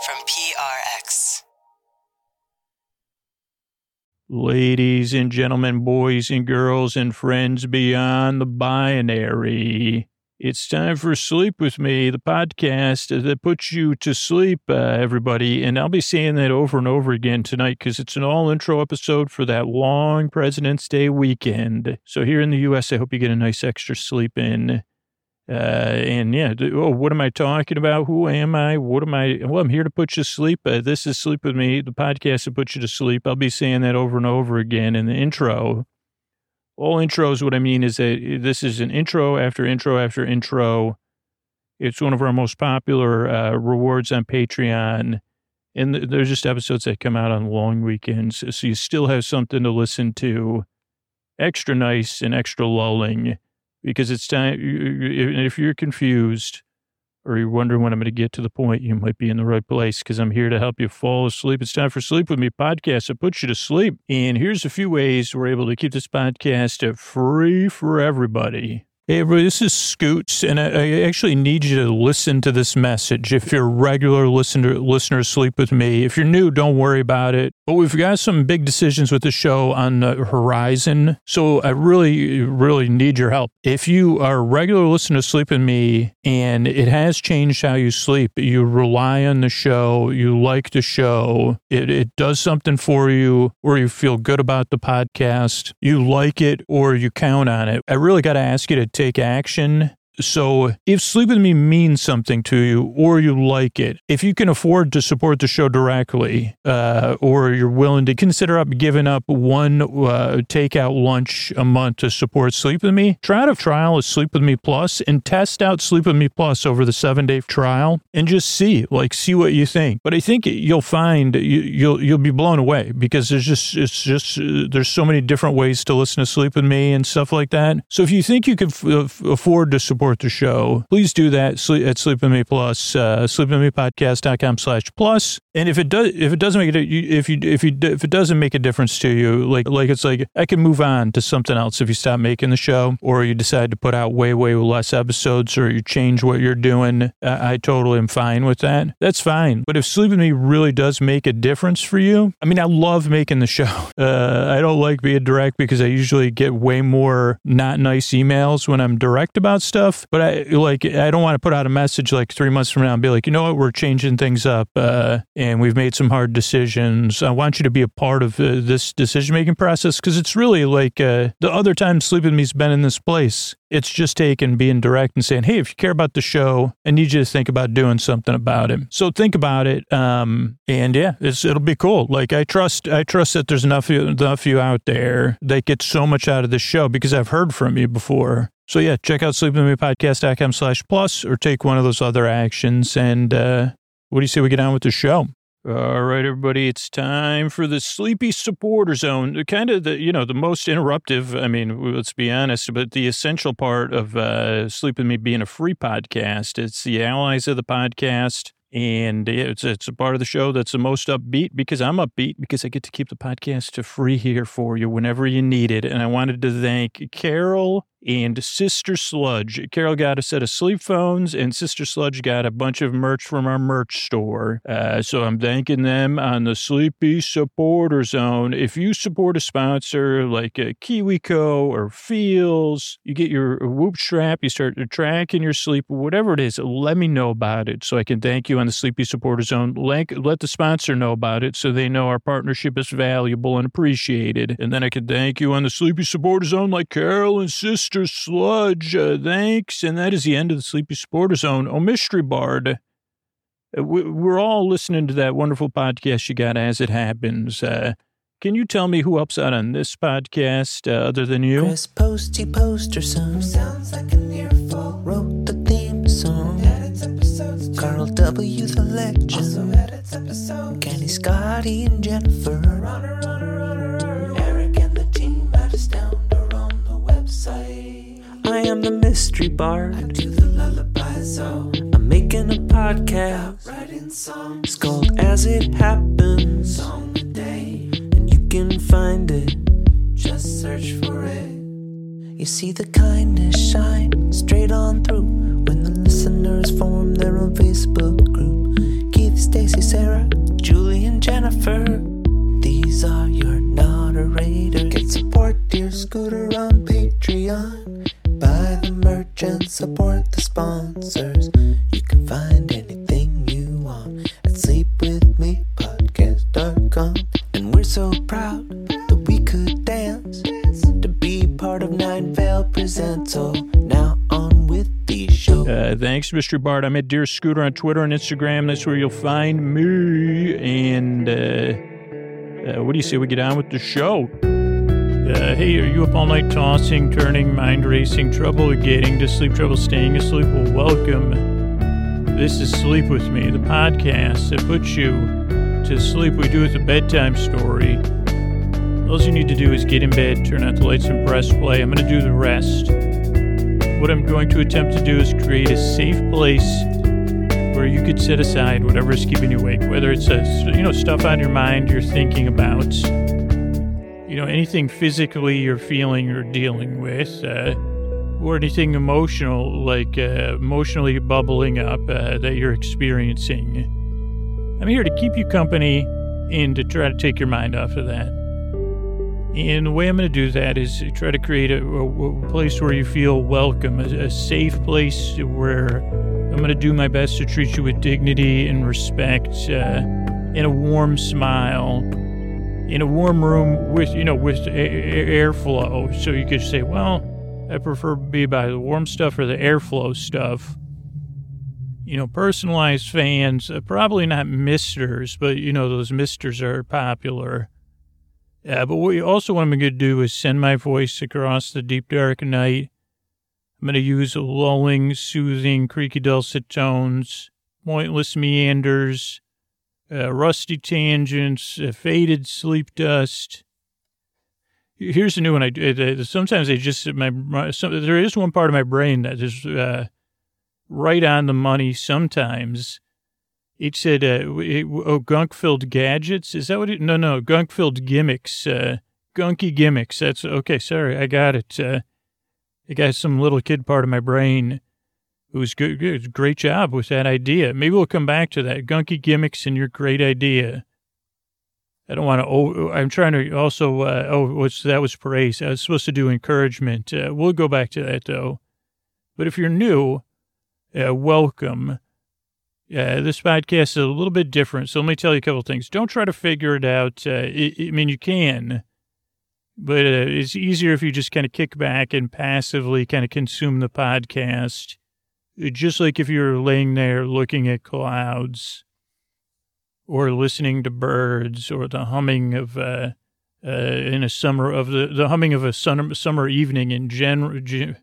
from PRX. Ladies and gentlemen, boys and girls, and friends beyond the binary, it's time for Sleep With Me, the podcast that puts you to sleep, everybody. And I'll be saying that over and over again tonight because it's an all-intro episode for that long President's Day weekend. So here in the U.S., I hope you get a nice extra sleep in. What am I talking about? Who am I? What am I? Well, I'm here to put you to sleep. This is Sleep With Me, the podcast that puts you to sleep. I'll be saying that over and over again in the intro. All intros, what I mean is that this is an intro after intro after intro. It's one of our most popular rewards on Patreon. And there's just episodes that come out on long weekends. So you still have something to listen to. Extra nice and extra lulling. Because it's time, if you're confused or you're wondering when I'm going to get to the point, you might be in the right place because I'm here to help you fall asleep. It's time for Sleep With Me podcast that puts you to sleep. And here's a few ways we're able to keep this podcast free for everybody. Hey, everybody, this is Scoots, and I actually need you to listen to this message. If you're a regular listener, Sleep With Me. If you're new, don't worry about it. But we've got some big decisions with the show on the horizon, so I really, really need your help. If you are a regular listener to Sleep With Me, and it has changed how you sleep, you rely on the show, you like the show, it does something for you, or you feel good about the podcast, you like it, or you count on it, I really got to ask you to take action. So if Sleep With Me means something to you or you like it, if you can afford to support the show directly or you're willing to consider giving up one takeout lunch a month to support Sleep With Me, try out a trial of Sleep With Me Plus and test out Sleep With Me Plus over the 7-day trial and just see what you think. But I think you'll find you'll be blown away because there's so many different ways to listen to Sleep With Me and stuff like that. So if you think you can afford to support the show, please do that at Sleep With Me Plus, sleepwithmepodcast.com/plus. And if it doesn't make a difference to you, like I can move on to something else if you stop making the show, or you decide to put out way less episodes, or you change what you're doing, I totally am fine with that. That's fine. But if Sleep With Me really does make a difference for you, I mean, I love making the show. I don't like being direct because I usually get way more not nice emails when I'm direct about stuff. But I don't want to put out a message like 3 months from now and be like, you know what, we're changing things up and we've made some hard decisions. I want you to be a part of this decision-making process because it's really like the other time Sleep With Me's been in this place. It's just taking being direct and saying, hey, if you care about the show, I need you to think about doing something about it. So think about it. And yeah, it'll be cool. Like I trust that there's enough of you out there that get so much out of this show because I've heard from you before. So yeah, check out sleepwithmepodcast.com/plus or take one of those other actions. And what do you say we get on with the show? All right, everybody, it's time for the Sleepy Supporter Zone. Kind of the most interruptive, I mean, let's be honest, but the essential part of Sleep With Me being a free podcast. It's the allies of the podcast. And it's a part of the show that's the most upbeat because I'm upbeat because I get to keep the podcast free here for you whenever you need it. And I wanted to thank Carol and Sister Sludge. Carol got a set of sleep phones and Sister Sludge got a bunch of merch from our merch store. So I'm thanking them on the Sleepy Supporter Zone. If you support a sponsor like KiwiCo or Feels, you get your Whoop strap, you start tracking your sleep, whatever it is, let me know about it so I can thank you on the Sleepy Supporter Zone. Let the sponsor know about it so they know our partnership is valuable and appreciated. And then I can thank you on the Sleepy Supporter Zone like Carol and Sister Sludge. Thanks. And that is the end of the Sleepy Supporter Zone. Oh, Mystery Bard. We're all listening to that wonderful podcast you got As It Happens. Can you tell me who helps out on this podcast other than you? Chris Posty Poster Son sounds like an earful. Wrote the theme song. Edits episodes. Carl W. the Legend. Also edits episodes. Kenny, Scotty, and Jennifer. Runner. Eric and the team at Astoundr on the website. I am the Mystery Bard. I do the lullaby zone. I'm making a podcast. Writing songs. It's called As It Happens. Song a day. Can find it, just search for it. You see the kindness shine straight on through when the listeners form their own Facebook group. Keith, Stacy, Sarah, Thanks, Mystery Bard. I'm at Dear Scooter on Twitter and Instagram. That's where you'll find me. And what do you say we get on with the show? Hey, are you up all night tossing, turning, mind racing, trouble getting to sleep, trouble staying asleep? Well, welcome. This is Sleep With Me, the podcast that puts you to sleep. We do it with a bedtime story. All you need to do is get in bed, turn out the lights, and press play. I'm going to do the rest. What I'm going to attempt to do is create a safe place where you could set aside whatever is keeping you awake, whether it's stuff on your mind you're thinking about, anything physically you're feeling or dealing with, or anything emotional, like emotionally bubbling up that you're experiencing. I'm here to keep you company and to try to take your mind off of that. And the way I'm going to do that is try to create a place where you feel welcome, a safe place where I'm going to do my best to treat you with dignity and respect, and a warm smile, in a warm room with airflow. So you could say, well, I prefer to be by the warm stuff or the airflow stuff. Personalized fans, probably not misters, but those misters are popular. But what I'm going to do is send my voice across the deep, dark night. I'm going to use lulling, soothing, creaky, dulcet tones, pointless meanders, rusty tangents, faded sleep dust. Here's a new one. Sometimes there is one part of my brain that is right on the money sometimes. It said, gunk-filled gadgets. Is that what it? No, gunk-filled gimmicks. Gunky gimmicks. That's, okay, sorry, I got it. I got some little kid part of my brain who's good. Great job with that idea. Maybe we'll come back to that. Gunky gimmicks and your great idea. I don't want to, I'm trying to also, that was praise. I was supposed to do encouragement. We'll go back to that, though. But if you're new, welcome. This podcast is a little bit different, so let me tell you a couple of things. Don't try to figure it out. You can, but it's easier if you just kind of kick back and passively kind of consume the podcast, just like if you're laying there looking at clouds or listening to birds or the humming of the humming of a summer evening in general,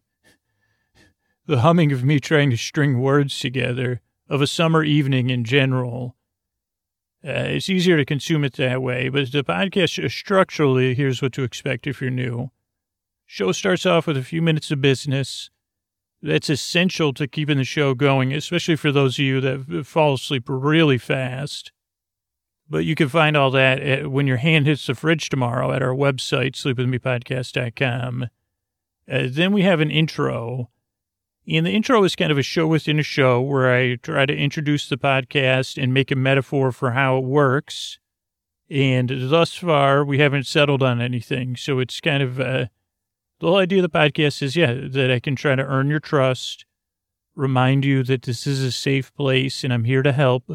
the humming of me trying to string words together. Of a summer evening in general. It's easier to consume it that way, but the podcast structurally, here's what to expect if you're new. Show starts off with a few minutes of business. That's essential to keeping the show going, especially for those of you that fall asleep really fast. But you can find all that when your hand hits the fridge tomorrow at our website, sleepwithmepodcast.com. Then we have an intro. And the intro is kind of a show within a show where I try to introduce the podcast and make a metaphor for how it works. And thus far, we haven't settled on anything. So it's kind of, the whole idea of the podcast is, that I can try to earn your trust, remind you that this is a safe place and I'm here to help,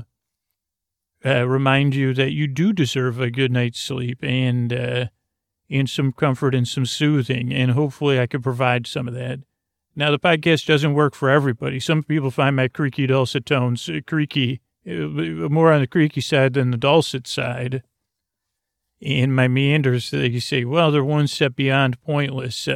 remind you that you do deserve a good night's sleep and some comfort and some soothing. And hopefully I can provide some of that. Now, the podcast doesn't work for everybody. Some people find my creaky, dulcet tones more on the creaky side than the dulcet side. And my meanders, you say, well, they're one step beyond pointless.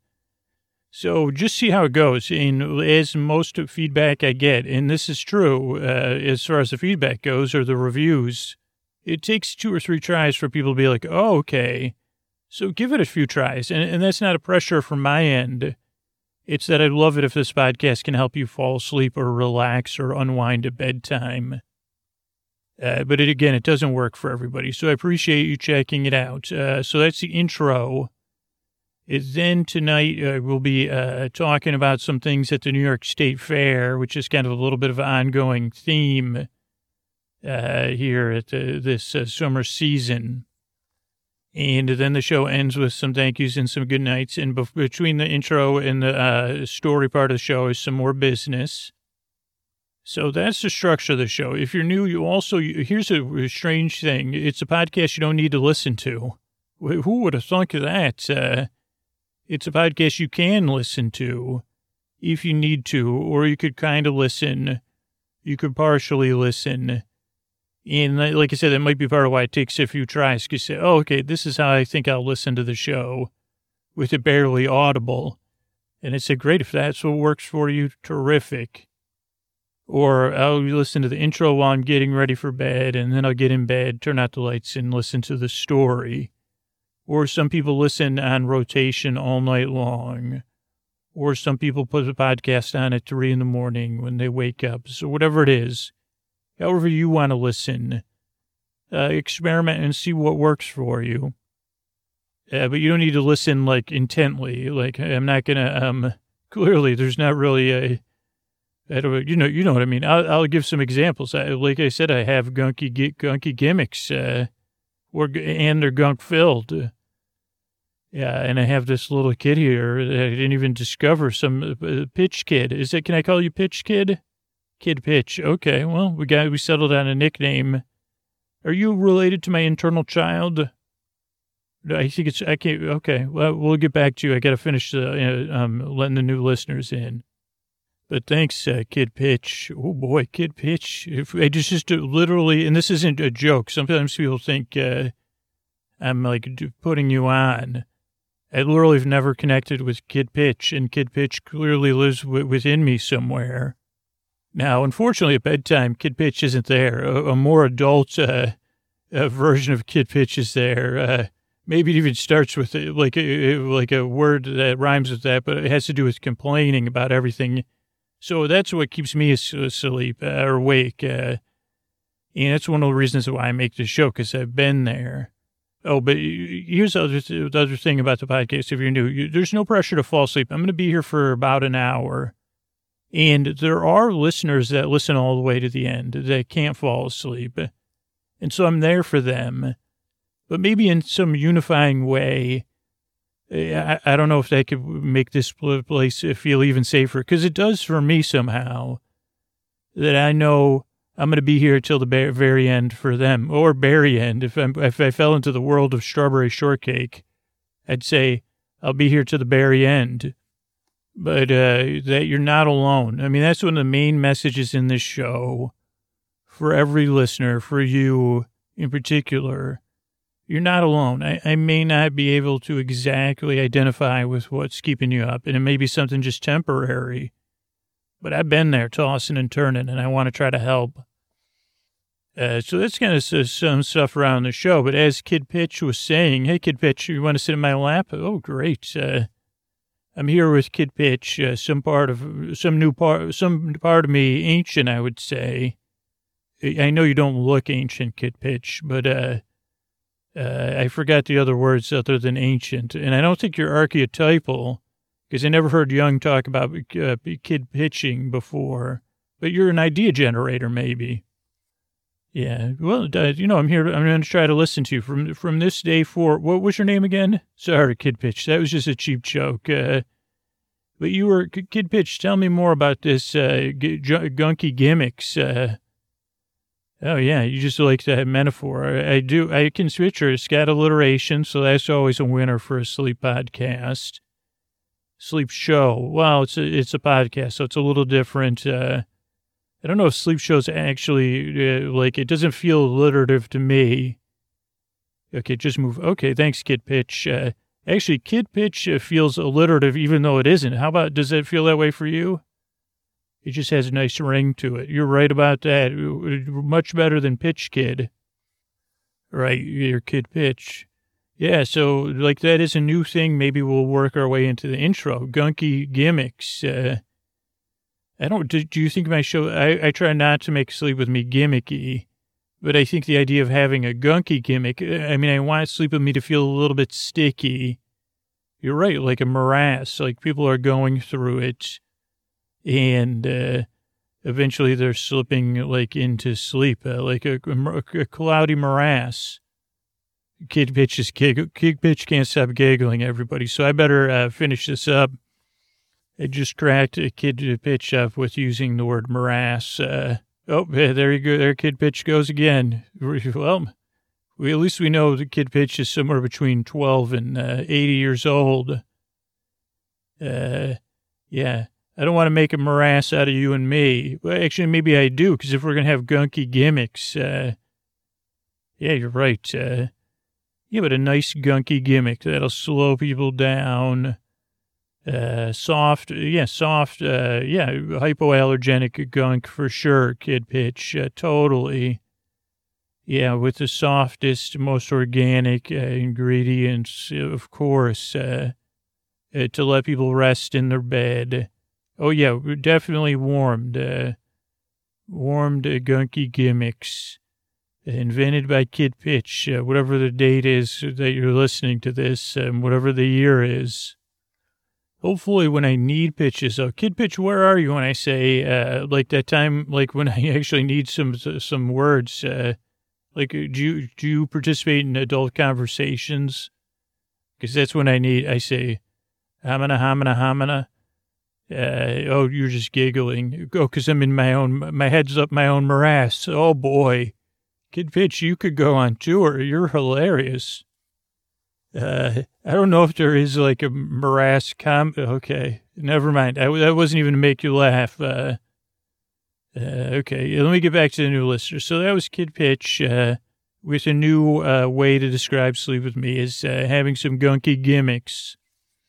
So just see how it goes. And as most of feedback I get, and this is true as far as the feedback goes or the reviews, it takes 2 or 3 tries for people to be like, oh, okay. So give it a few tries. And that's not a pressure from my end. It's that I'd love it if this podcast can help you fall asleep or relax or unwind at bedtime. But it doesn't work for everybody. So I appreciate you checking it out. So that's the intro. Then tonight we'll be talking about some things at the New York State Fair, which is kind of a little bit of an ongoing theme here at this summer season. And then the show ends with some thank yous and some good nights. And between the intro and the story part of the show is some more business. So that's the structure of the show. If you're new, here's a strange thing. It's a podcast you don't need to listen to. Who would have thunk of that? It's a podcast you can listen to. if you need to, or you could kind of listen. You could partially listen. And like I said, that might be part of why it takes a few tries. You say, oh, okay, this is how I think I'll listen to the show with it barely audible. And I said, great, if that's what works for you, terrific. Or I'll listen to the intro while I'm getting ready for bed, and then I'll get in bed, turn out the lights, and listen to the story. Or some people listen on rotation all night long. Or some people put the podcast on at 3 a.m. when they wake up. So whatever it is, however you want to listen, experiment and see what works for you. But you don't need to listen, like, intently. Like, I'm not going to, clearly, there's not really a, I don't, you know what I mean. I'll give some examples. Like I said, I have gunky gimmicks, and they're gunk filled. Yeah, and I have this little kid here that I didn't even discover. Some Pitch Kid. Is it? Can I call you Pitch Kid? Kid Pitch. Okay. Well, we settled on a nickname. Are you related to my internal child? I think it's. I can't. Okay. Well, we'll get back to you. I got to finish letting the new listeners in. But thanks, Kid Pitch. Oh boy, Kid Pitch. If I just literally, and this isn't a joke. Sometimes people think I'm like putting you on. I literally have never connected with Kid Pitch, and Kid Pitch clearly lives within me somewhere. Now, unfortunately, at bedtime, Kid Pitch isn't there. A more adult version of Kid Pitch is there. Maybe it even starts with like a word that rhymes with that, but it has to do with complaining about everything. So that's what keeps me asleep or awake. And that's one of the reasons why I make this show, because I've been there. Oh, but here's the other thing about the podcast. If you're new, there's no pressure to fall asleep. I'm going to be here for about an hour. And there are listeners that listen all the way to the end that can't fall asleep. And so I'm there for them. But maybe in some unifying way, I don't know if that could make this place feel even safer. Because it does for me somehow, that I know I'm going to be here till the very end for them, or berry end. If I fell into the world of strawberry shortcake, I'd say I'll be here to the berry end. But that you're not alone. I mean, that's one of the main messages in this show for every listener, for you in particular. You're not alone. I may not be able to exactly identify with what's keeping you up, and it may be something just temporary. But I've been there tossing and turning, and I want to try to help. So that's kind of some stuff around the show. But as Kid Pitch was saying, hey, Kid Pitch, you want to sit in my lap? Oh, great. I'm here with Kid Pitch, some part of me, ancient, I would say. I know you don't look ancient, Kid Pitch, but I forgot the other words other than ancient. And I don't think you're archetypal, because I never heard Young talk about kid pitching before. But you're an idea generator, maybe. Yeah, well, I'm here. I'm going to try to listen to you from this day forward. What was your name again? Sorry, Kid Pitch. That was just a cheap joke. But you were Kid Pitch. Tell me more about this gunky gimmicks. Oh yeah, you just like that metaphor. I do. I can switch her. It's got alliteration, so that's always a winner for a sleep podcast. Sleep show. Well, it's a podcast, so it's a little different. I don't know if sleep shows actually, it doesn't feel alliterative to me. Okay, just move. Okay, thanks, Kid Pitch. Actually, Kid Pitch feels alliterative even though it isn't. How about, does it feel that way for you? It just has a nice ring to it. You're right about that. Much better than Pitch Kid. Right, you're Kid Pitch. Yeah, so, that is a new thing. Maybe we'll work our way into the intro. Gunky gimmicks. Do you think my show, I try not to make Sleep With Me gimmicky, but I think the idea of having a gunky gimmick, I want Sleep With Me to feel a little bit sticky. You're right, like a morass, like people are going through it, and eventually they're slipping, into sleep, like a cloudy morass. Kid Pitch can't stop giggling, everybody, so I better finish this up. I just cracked a Kid Pitch up with using the word morass. There you go. There Kid Pitch goes again. Well, at least we know the Kid Pitch is somewhere between 12 and 80 years old. Yeah. I don't want to make a morass out of you and me. Well, actually, maybe I do, because if we're going to have gunky gimmicks, yeah, you're right. Yeah, but a nice gunky gimmick that'll slow people down. Soft, hypoallergenic gunk for sure, Kid Pitch, totally. Yeah, with the softest, most organic ingredients, of course, to let people rest in their bed. Oh, yeah, definitely warmed gunky gimmicks invented by Kid Pitch, whatever the date is that you're listening to this, whatever the year is. Hopefully when I need pitches, Kid Pitch, where are you when I say, like that time, like when I actually need some words, like, do you participate in adult conversations? Because that's when I say, hamana. Oh, you're just giggling. Oh, because I'm in my head's up my own morass. Oh, boy. Kid Pitch, you could go on tour. You're hilarious. I don't know if there is like a morass okay, never mind. That wasn't even to make you laugh. Okay, let me get back to the new listener. So that was Kid Pitch with a new way to describe Sleep With Me is having some gunky gimmicks.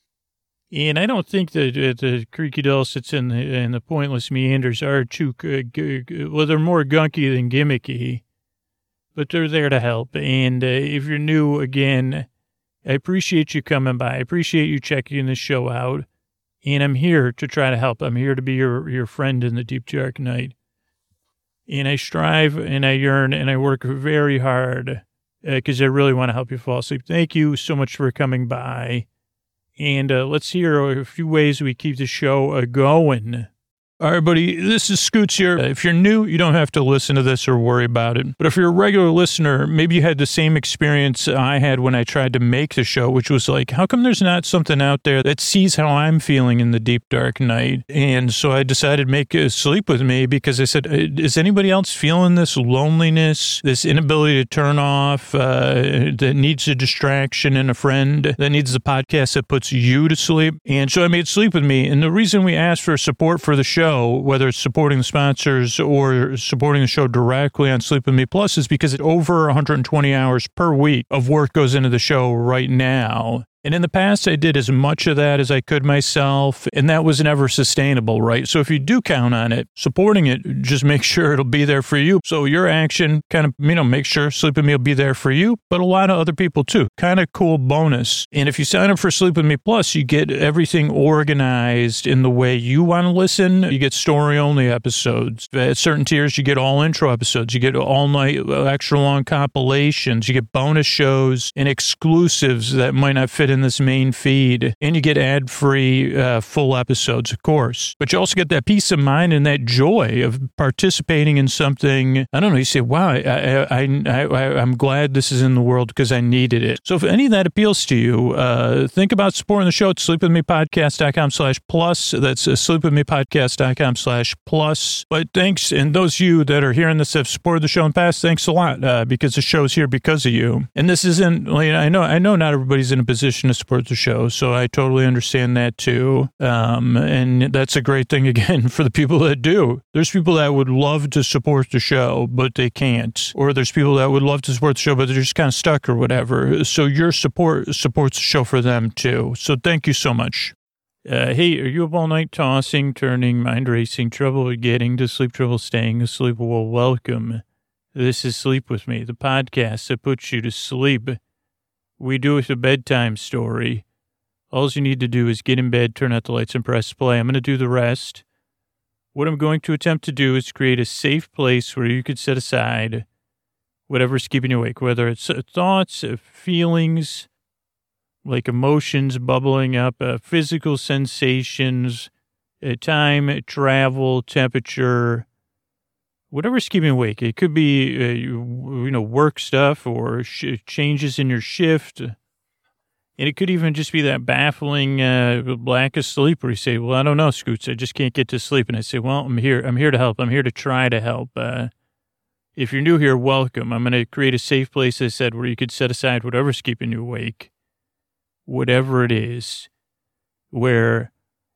And I don't think that the creaky dulcets and the pointless meanders are too well, they're more gunky than gimmicky, but they're there to help. And if you're new, again, I appreciate you coming by. I appreciate you checking the show out. And I'm here to try to help. I'm here to be your friend in the deep, dark night. And I strive and I yearn and I work very hard because I really want to help you fall asleep. Thank you so much for coming by. And let's hear a few ways we keep the show going. All right, buddy, this is Scoots here. If you're new, you don't have to listen to this or worry about it. But if you're a regular listener, maybe you had the same experience I had when I tried to make the show, which was like, how come there's not something out there that sees how I'm feeling in the deep, dark night? And so I decided to make Sleep With Me because I said, is anybody else feeling this loneliness, this inability to turn off, that needs a distraction and a friend, that needs a podcast that puts you to sleep? And so I made Sleep With Me. And the reason we asked for support for the show, whether it's supporting the sponsors or supporting the show directly on Sleep With Me Plus, is because over 120 hours per week of work goes into the show right now. And in the past, I did as much of that as I could myself, and that was never sustainable, right? So if you do count on it, supporting it, just make sure it'll be there for you. So your action kind of, make sure Sleep With Me will be there for you, but a lot of other people too. Kind of cool bonus. And if you sign up for Sleep With Me Plus, you get everything organized in the way you want to listen. You get story-only episodes. At certain tiers, you get all intro episodes. You get all-night, extra-long compilations. You get bonus shows and exclusives that might not fit in this main feed, and you get ad-free full episodes, of course. But you also get that peace of mind and that joy of participating in something. I don't know. You say, "Wow, I'm glad this is in the world because I needed it." So if any of that appeals to you, think about supporting the show at sleepwithmepodcast.com/plus. That's sleepwithmepodcast.com/plus. But thanks, and those of you that are hearing this have supported the show in the past, thanks a lot because the show's here because of you. And this isn't. I know not everybody's in a position to support the show, so I totally understand that too. And that's a great thing again for the people that do. There's people that would love to support the show, but they can't. Or there's people that would love to support the show, but they're just kind of stuck or whatever. So your support supports the show for them too. So thank you so much. Hey, are you up all night tossing, turning, mind racing, trouble getting to sleep, trouble staying asleep? Well, welcome. This is Sleep With Me, the podcast that puts you to sleep. We do it a bedtime story. All you need to do is get in bed, turn out the lights, and press play. I'm going to do the rest. What I'm going to attempt to do is create a safe place where you could set aside whatever's keeping you awake, whether it's thoughts, feelings, like emotions bubbling up, physical sensations, time, travel, temperature, whatever's keeping you awake. It could be, work stuff or changes in your shift. And it could even just be that baffling lack of sleep where you say, well, I don't know, Scoots, I just can't get to sleep. And I say, well, I'm here to help. I'm here to try to help. If you're new here, welcome. I'm going to create a safe place, I said, where you could set aside whatever's keeping you awake, whatever it is, where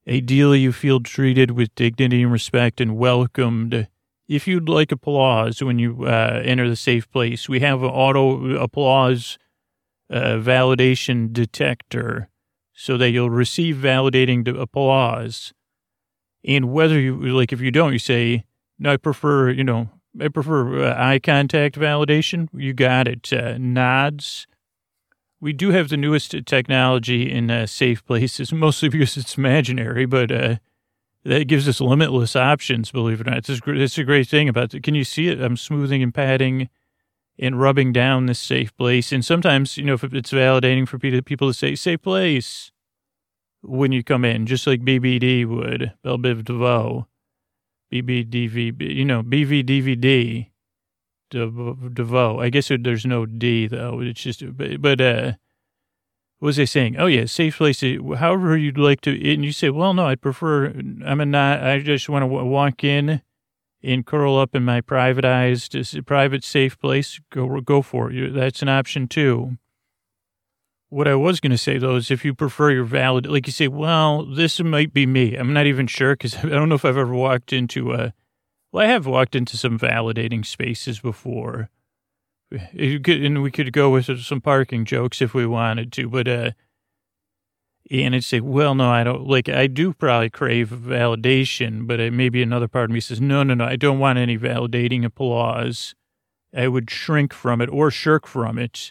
Ideally, you feel treated with dignity and respect and welcomed. If you'd like applause when you enter the safe place, we have an auto applause validation detector so that you'll receive validating applause. And whether you, like, if you don't, you say, no, I prefer eye contact validation. You got it. Nods. We do have the newest technology in safe places, mostly because it's imaginary, but that gives us limitless options, believe it or not. It's a great thing about it. Can you see it? I'm smoothing and patting and rubbing down this safe place. And sometimes, if it's validating for people to say, safe place, when you come in, just like BBD would, Belle Biv DeVoe, BBDV, BVDVD. DeVoe. I guess there's no D though. It's just, but what was I saying? Oh yeah, safe place. However you'd like to, and you say, well, no, I just want to walk in and curl up in my private safe place. Go for it. That's an option too. What I was going to say though is if you prefer your valid, like you say, well, this might be me. I'm not even sure because I don't know if I've ever walked into I have walked into some validating spaces before. And we could go with some parking jokes if we wanted to, but, and I'd say, well, no, I don't, I do probably crave validation, but maybe another part of me says, no, I don't want any validating applause. I would shrink from it or shirk from it.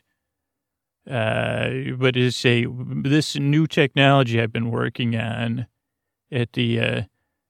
But it's this new technology I've been working on at the,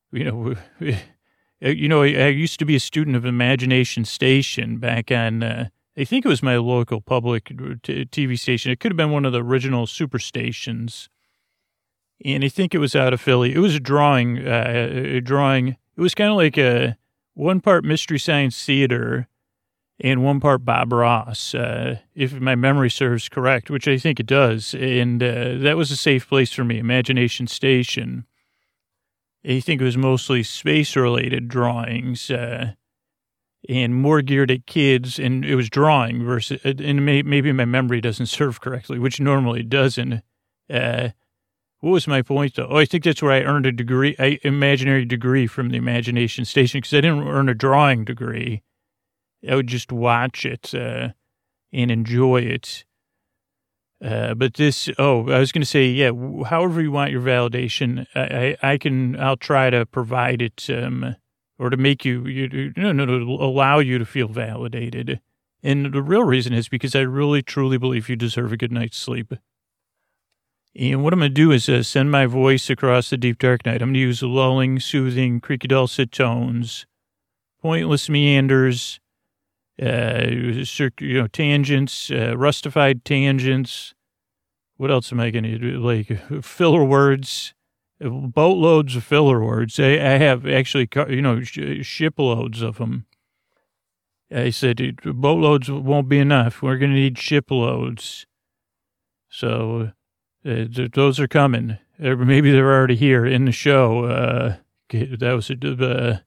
I used to be a student of Imagination Station back on, I think it was my local public TV station. It could have been one of the original super stations. And I think it was out of Philly. It was a drawing. It was kind of like a one part Mystery Science Theater and one part Bob Ross, if my memory serves correct, which I think it does. And that was a safe place for me, Imagination Station. I think it was mostly space-related drawings and more geared at kids, and it was drawing versus, and maybe my memory doesn't serve correctly, which normally it doesn't. What was my point, though? Oh, I think that's where I earned a degree, imaginary degree from the Imagination Station, because I didn't earn a drawing degree. I would just watch it and enjoy it. But this, I was going to say, yeah, however you want your validation, I'll try to provide it, or to make to allow you to feel validated. And the real reason is because I really, truly believe you deserve a good night's sleep. And what I'm going to do is send my voice across the deep, dark night. I'm going to use lulling, soothing, creaky, dulcet tones, pointless meanders, tangents, rustified tangents. What else am I going to do? Filler words, boatloads of filler words. I have actually, shiploads of them. I said, boatloads won't be enough. We're going to need shiploads. So those are coming. Maybe they're already here in the show. That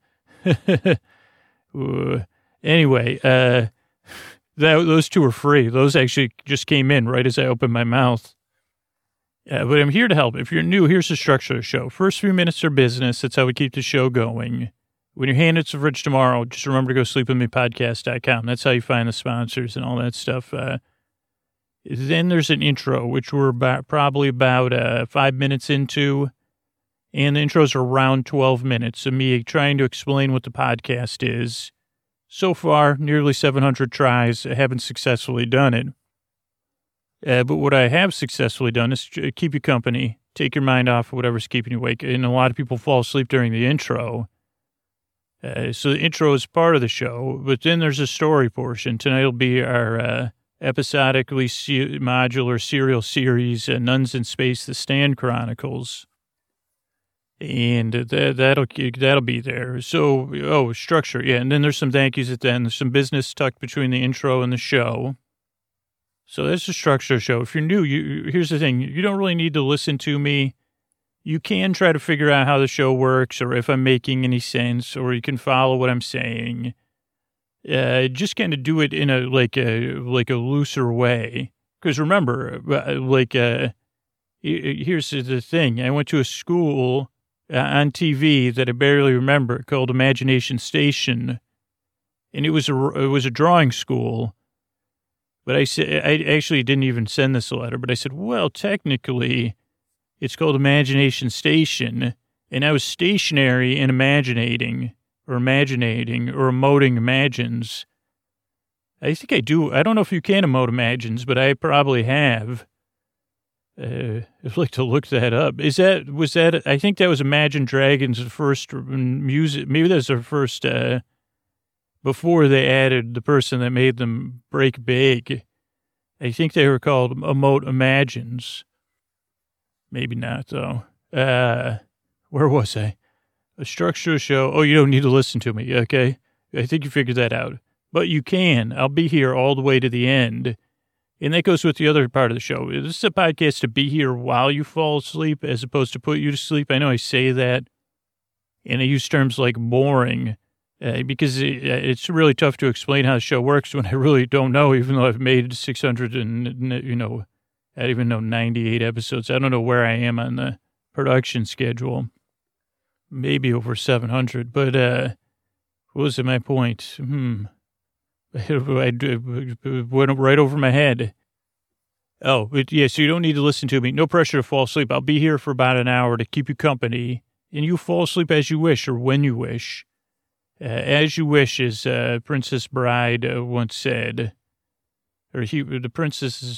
was anyway, those two are free. Those actually just came in right as I opened my mouth. But I'm here to help. If you're new, here's the structure of the show. First few minutes are business. That's how we keep the show going. When you're handed to the fridge tomorrow, just remember to go sleepwithmepodcast.com. That's how you find the sponsors and all that stuff. Then there's an intro, which we're probably about 5 minutes into. And the intros are around 12 minutes of me trying to explain what the podcast is. So far, nearly 700 tries. I haven't successfully done it. But what I have successfully done is keep you company, take your mind off of whatever's keeping you awake. And a lot of people fall asleep during the intro. So the intro is part of the show, but then there's a story portion. Tonight will be our episodically modular serial series, Nuns in Space, The Stand Chronicles. And that'll be there. So, structure. Yeah. And then there's some thank yous at the end. There's some business tucked between the intro and the show. So that's the structure of the show. If you're new, here's the thing. You don't really need to listen to me. You can try to figure out how the show works or if I'm making any sense, or you can follow what I'm saying. Just kind of do it in a looser way. Because remember, here's the thing. I went to a school on TV that I barely remember called Imagination Station. And it was a drawing school. But I actually didn't even send this letter, but I said, well, technically, it's called Imagination Station. And I was stationary in imaginating or emoting imagines. I think I do. I don't know if you can emote imagines, but I probably have. I'd like to look that up. Was that, I think that was Imagine Dragons' first music. Maybe that was their first, before they added the person that made them break big. I think they were called Emote Imagines. Maybe not, though. Where was I? A structure show. Oh, you don't need to listen to me, okay? I think you figured that out. But you can. I'll be here all the way to the end. And that goes with the other part of the show. This is a podcast to be here while you fall asleep as opposed to put you to sleep. I know I say that, and I use terms like boring. Because it's really tough to explain how the show works when I really don't know, even though I've made 600 and, I don't even know 98 episodes. I don't know where I am on the production schedule. Maybe over 700. But what was my point? It went right over my head. Oh, yeah, so you don't need to listen to me. No pressure to fall asleep. I'll be here for about an hour to keep you company, and you fall asleep as you wish or when you wish. As you wish, as Princess Bride once said, or the Princess's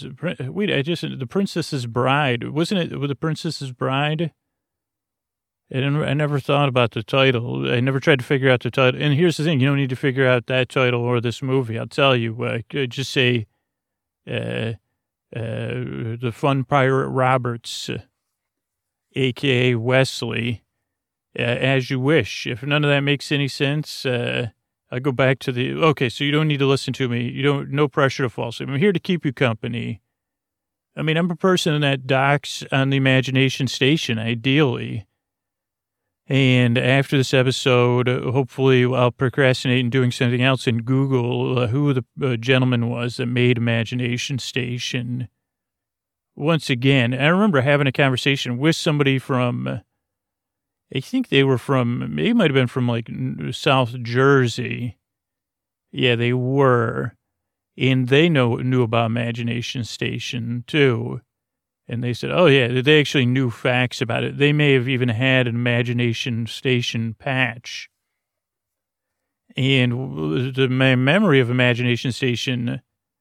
Bride, wasn't it the Princess's Bride? I never thought about the title. I never tried to figure out the title. And here's the thing, you don't need to figure out that title or this movie. I'll tell you, just say the Fun Pirate Roberts, a.k.a. Wesley. As you wish. If none of that makes any sense, I'll go back to okay, so you don't need to listen to me. No pressure to fall asleep. I'm here to keep you company. I mean, I'm a person that docks on the Imagination Station, ideally. And after this episode, hopefully I'll procrastinate and doing something else and Google who the gentleman was that made Imagination Station. Once again, I remember having a conversation with somebody from... I think they might have been from like South Jersey. Yeah, they were. And they knew about Imagination Station too. And they said, oh yeah, they actually knew facts about it. They may have even had an Imagination Station patch. And my memory of Imagination Station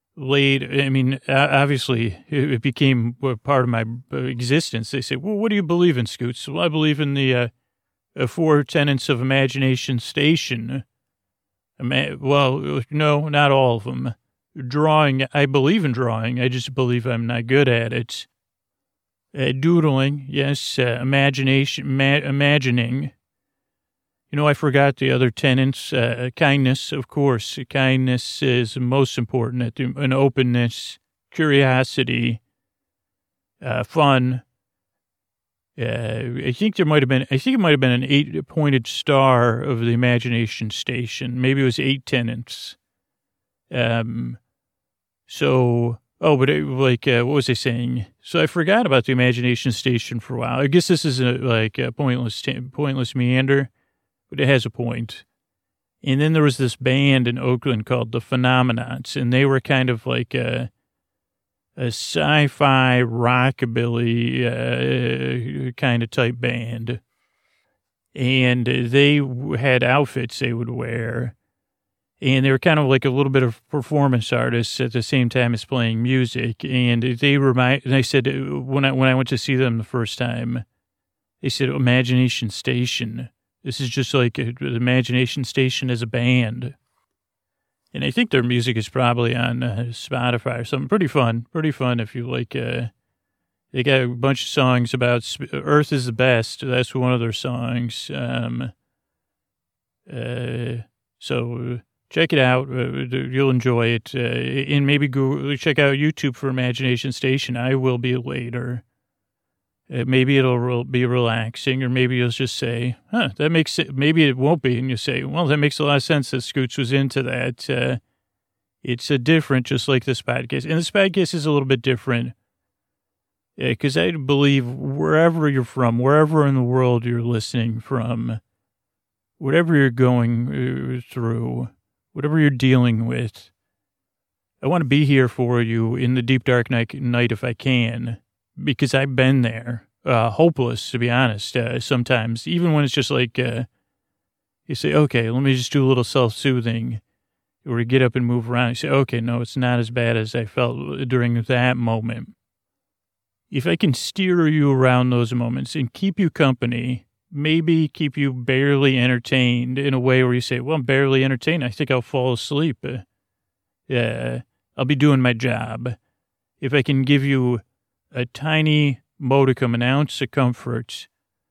obviously it became part of my existence. They say, well, what do you believe in, Scoots? Well, I believe in the 4 tenets of Imagination Station. Well, no, not all of them. Drawing, I believe in drawing. I just believe I'm not good at it. Doodling, yes. Imagining. I forgot the other tenets. Kindness, of course. Kindness is most important. And openness, curiosity, fun. I think it might have been an 8-pointed star of the Imagination Station. Maybe it was 8 tenets. What was I saying? So I forgot about the Imagination Station for a while. I guess this is a pointless meander. But it has a point. And then there was this band in Oakland called the Phenomenons, and they were kind of like a sci-fi rockabilly kind of type band. And they had outfits they would wear. And they were kind of like a little bit of performance artists at the same time as playing music. And they said, when I went to see them the first time, they said, Imagination Station. This is just like an Imagination Station as a band. And I think their music is probably on Spotify or something. Pretty fun if you like. They got a bunch of songs about Earth is the best. That's one of their songs. So check it out. You'll enjoy it. And maybe check out YouTube for Imagination Station. I will be later. Maybe it'll be relaxing, or maybe you'll just say, that makes it, maybe it won't be. And you say, well, that makes a lot of sense that Scoots was into that. It's different, just like this podcast. And this podcast is a little bit different. Because I believe wherever you're from, wherever in the world you're listening from, whatever you're going through, whatever you're dealing with, I want to be here for you in the deep, dark night if I can, because I've been there, hopeless, to be honest, sometimes, even when it's just like, you say, okay, let me just do a little self-soothing, or you get up and move around. You say, okay, no, it's not as bad as I felt during that moment. If I can steer you around those moments and keep you company, maybe keep you barely entertained in a way where you say, well, I'm barely entertained. I think I'll fall asleep. I'll be doing my job. If I can give you a tiny modicum, an ounce of comfort,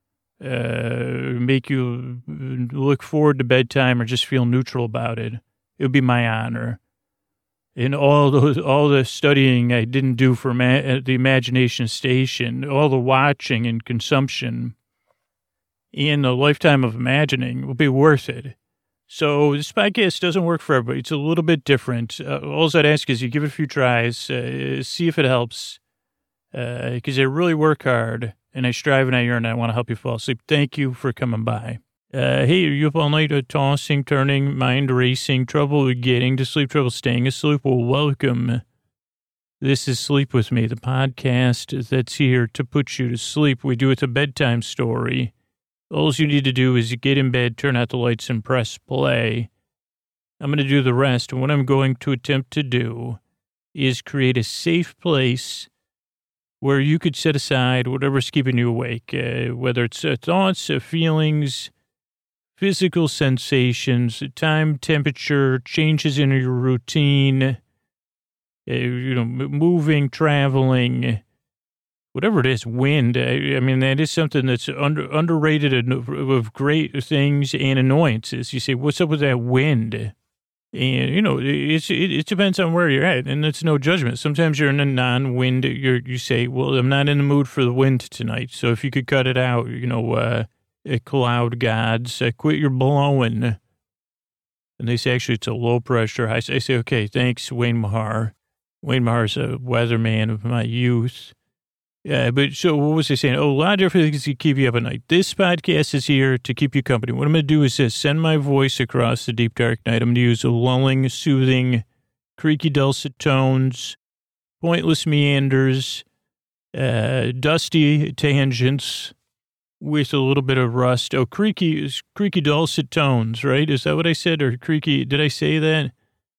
make you look forward to bedtime or just feel neutral about it, it would be my honor. And all the studying I didn't do for the Imagination Station, all the watching and consumption in a lifetime of imagining will be worth it. So this podcast doesn't work for everybody. It's a little bit different. All I'd ask is you give it a few tries, see if it helps, because I really work hard, and I strive and I yearn, and I want to help you fall asleep. Thank you for coming by. Hey, are you up all night tossing, turning, mind racing, trouble getting to sleep, trouble staying asleep? Well, welcome. This is Sleep With Me, the podcast that's here to put you to sleep. We do it a bedtime story. All you need to do is get in bed, turn out the lights, and press play. I'm going to do the rest, and what I'm going to attempt to do is create a safe place where you could set aside whatever's keeping you awake, whether it's thoughts, feelings, physical sensations, time, temperature, changes in your routine, moving, traveling, whatever it is, wind. I mean, that is something that's underrated of great things and annoyances. You say, what's up with that wind? And, it depends on where you're at, and it's no judgment. Sometimes you're in a non-wind, you say, well, I'm not in the mood for the wind tonight, so if you could cut it out, cloud gods, quit your blowing. And they say, actually, it's a low pressure. I say, okay, thanks, Wayne Mahar. Wayne Mahar's a weatherman of my youth. But so what was I saying? Oh, a lot of different things to keep you up at night. This podcast is here to keep you company. What I'm going to do is send my voice across the deep, dark night. I'm going to use a lulling, soothing, creaky, dulcet tones, pointless meanders, dusty tangents, with a little bit of rust. Oh, creaky, dulcet tones, right? Is that what I said? Or creaky, did I say that?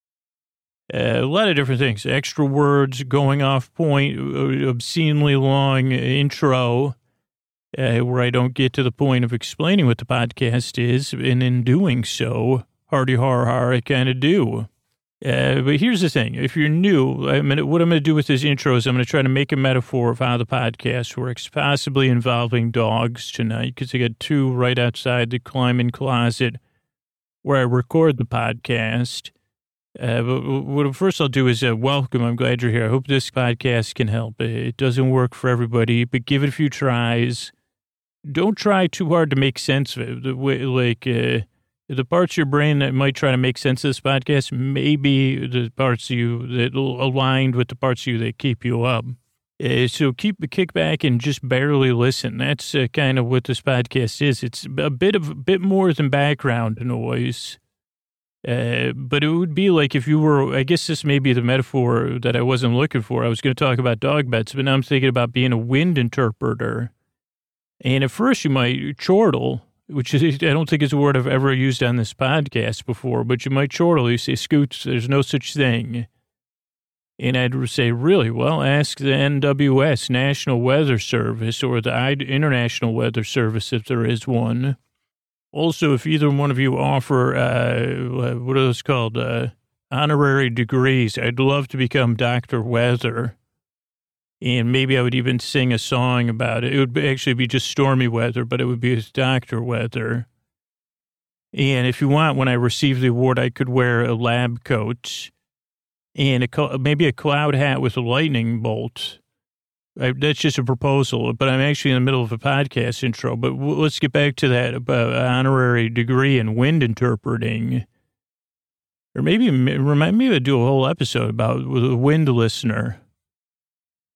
A lot of different things. Extra words, going off point, obscenely long intro, where I don't get to the point of explaining what the podcast is. And in doing so, hardy har, I kind of do. But here's the thing. If you're new, what I'm going to do with this intro is I'm going to try to make a metaphor of how the podcast works, possibly involving dogs tonight, because I got two right outside the climbing closet where I record the podcast. But what first I'll do is welcome. I'm glad you're here. I hope this podcast can help. It doesn't work for everybody, but give it a few tries. Don't try too hard to make sense of it. The parts of your brain that might try to make sense of this podcast, maybe the parts of you that aligned with the parts of you that keep you up. So kick back and just barely listen. That's kind of what this podcast is. It's a bit more than background noise. But it would be like if you were, I guess this may be the metaphor that I wasn't looking for. I was going to talk about dog beds, but now I'm thinking about being a wind interpreter. And at first you might chortle, which is, I don't think is a word I've ever used on this podcast before, but you might chortle. You say, Scoots, there's no such thing. And I'd say, really? Well, ask the NWS, National Weather Service, or the International Weather Service, if there is one. Also, if either one of you offer, what are those called, honorary degrees, I'd love to become Dr. Weather. And maybe I would even sing a song about it. It would actually be just stormy weather, but it would be Dr. Weather. And if you want, when I receive the award, I could wear a lab coat and maybe a cloud hat with a lightning bolt. That's just a proposal, but I'm actually in the middle of a podcast intro. But let's get back to that honorary degree in wind interpreting. Or maybe remind me to do a whole episode about the wind listener.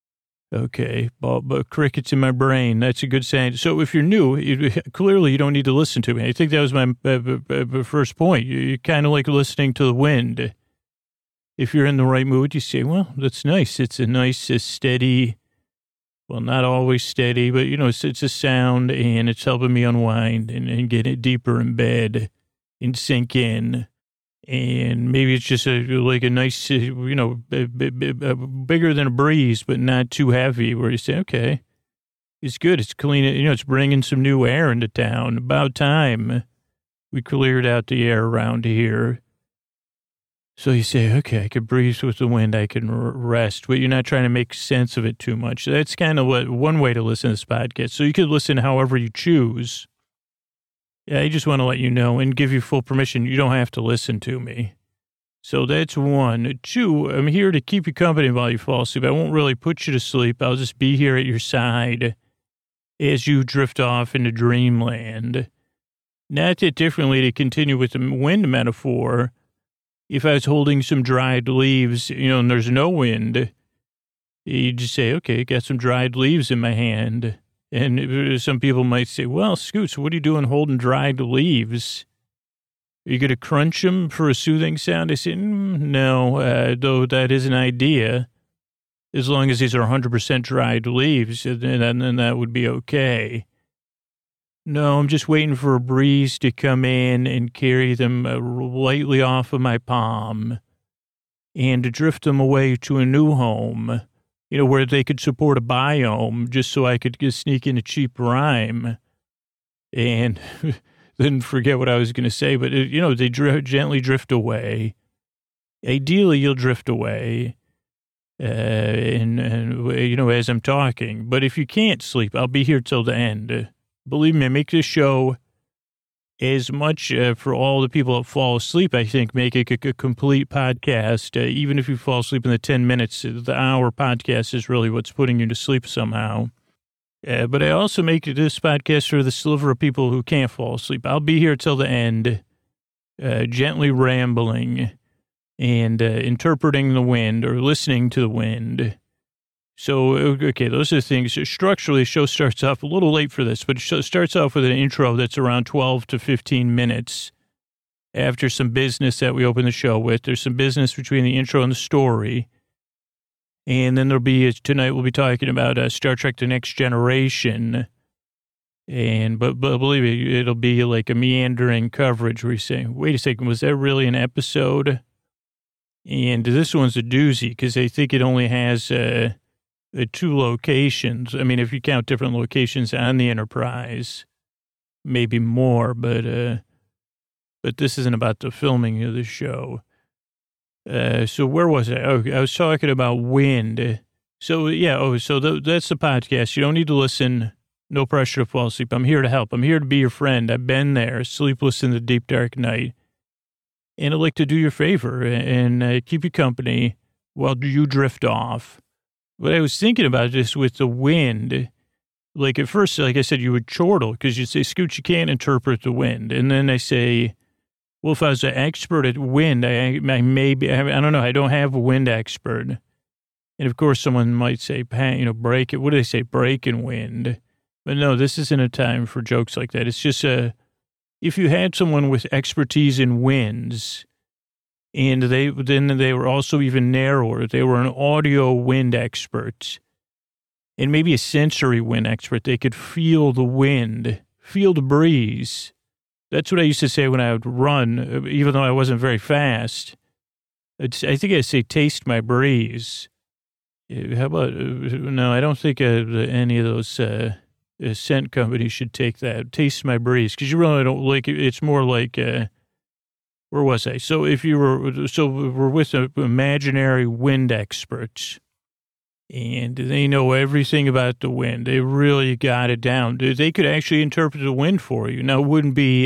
Okay, but crickets in my brain. That's a good sign. So if you're new, clearly you don't need to listen to me. I think that was my first point. You're kind of like listening to the wind. If you're in the right mood, you say, well, that's nice. It's a nice, steady, well, not always steady, but, it's a sound, and it's helping me unwind and get it deeper in bed and sink in. And maybe it's just like a nice, bigger than a breeze, but not too heavy, where you say, okay, it's good. It's clean. It's bringing some new air into town. About time we cleared out the air around here. So you say, okay, I could breathe with the wind. I can rest, but you're not trying to make sense of it too much. That's kind of one way to listen to this podcast. So you could listen however you choose. Yeah, I just want to let you know and give you full permission. You don't have to listen to me. So that's one. Two, I'm here to keep you company while you fall asleep. I won't really put you to sleep. I'll just be here at your side as you drift off into dreamland. Not that differently, to continue with the wind metaphor. If I was holding some dried leaves, and there's no wind, you just say, okay, got some dried leaves in my hand. And some people might say, well, Scoots, what are you doing holding dried leaves? Are you going to crunch them for a soothing sound? I say, no, though that is an idea. As long as these are 100% dried leaves, then that would be okay. No, I'm just waiting for a breeze to come in and carry them lightly off of my palm and to drift them away to a new home. Where they could support a biome, just so I could sneak in a cheap rhyme and then forget what I was going to say. But, they gently drift away. Ideally, you'll drift away, as I'm talking. But if you can't sleep, I'll be here till the end. Believe me, I make this show as much for all the people that fall asleep. I think make it a complete podcast. Even if you fall asleep in the 10 minutes, the hour podcast is really what's putting you to sleep somehow. But I also make this podcast for the sliver of people who can't fall asleep. I'll be here till the end, gently rambling and interpreting the wind or listening to the wind. So, okay, those are the things. Structurally, the show starts off a little late for this, but it starts off with an intro that's around 12 to 15 minutes after some business that we open the show with. There's some business between the intro and the story. And then tonight we'll be talking about Star Trek The Next Generation. But believe me, it'll be like a meandering coverage where you say, wait a second, was that really an episode? And this one's a doozy because I think it only has... 2 locations. I mean, if you count different locations on the Enterprise, maybe more, but this isn't about the filming of the show. So where was I? Oh, I was talking about wind. So yeah, that's the podcast. You don't need to listen. No pressure to fall asleep. I'm here to help. I'm here to be your friend. I've been there, sleepless in the deep, dark night. And I'd like to do you a favor and keep you company while you drift off. But I was thinking about this with the wind. Like at first, like I said, you would chortle because you'd say, Scoot, you can't interpret the wind. And then I say, well, if I was an expert at wind, I don't know, I don't have a wind expert. And of course, someone might say, break it. What do they say? Break and wind. But no, this isn't a time for jokes like that. It's just if you had someone with expertise in winds, and they were also even narrower. They were an audio wind expert and maybe a sensory wind expert. They could feel the wind, feel the breeze. That's what I used to say when I would run, even though I wasn't very fast. I think I'd say taste my breeze. How about, no, I don't think any of those scent companies should take that. Taste my breeze, because you really don't like it. It's more like... where was I? So we're with imaginary wind experts, and they know everything about the wind. They really got it down. They could actually interpret the wind for you. Now, it wouldn't be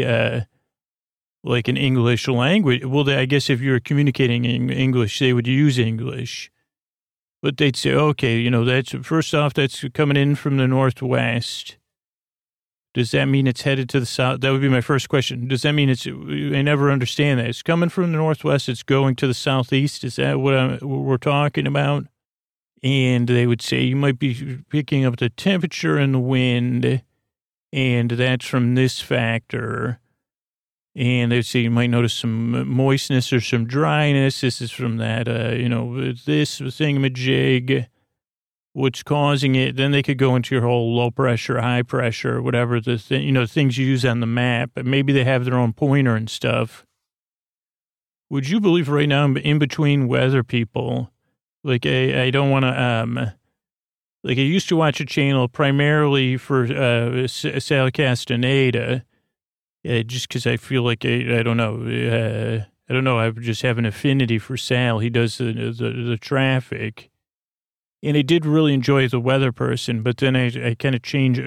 like an English language. Well, I guess if you're communicating in English, they would use English. But they'd say, okay, that's coming in from the northwest. Does that mean it's headed to the south? That would be my first question. Does that mean I never understand that. It's coming from the northwest. It's going to the southeast. Is that what we're talking about? And they would say you might be picking up the temperature and the wind, and that's from this factor. And they'd say you might notice some moistness or some dryness. This is from that, this thingamajig. What's causing it? Then they could go into your whole low pressure, high pressure, whatever the things you use on the map. But maybe they have their own pointer and stuff. Would you believe right now I'm in between weather people? Like I don't want to, like I used to watch a channel primarily for Sal Castaneda, just because I feel like I don't know. I just have an affinity for Sal. He does the traffic. And I did really enjoy the weather person, but then I kind of changed.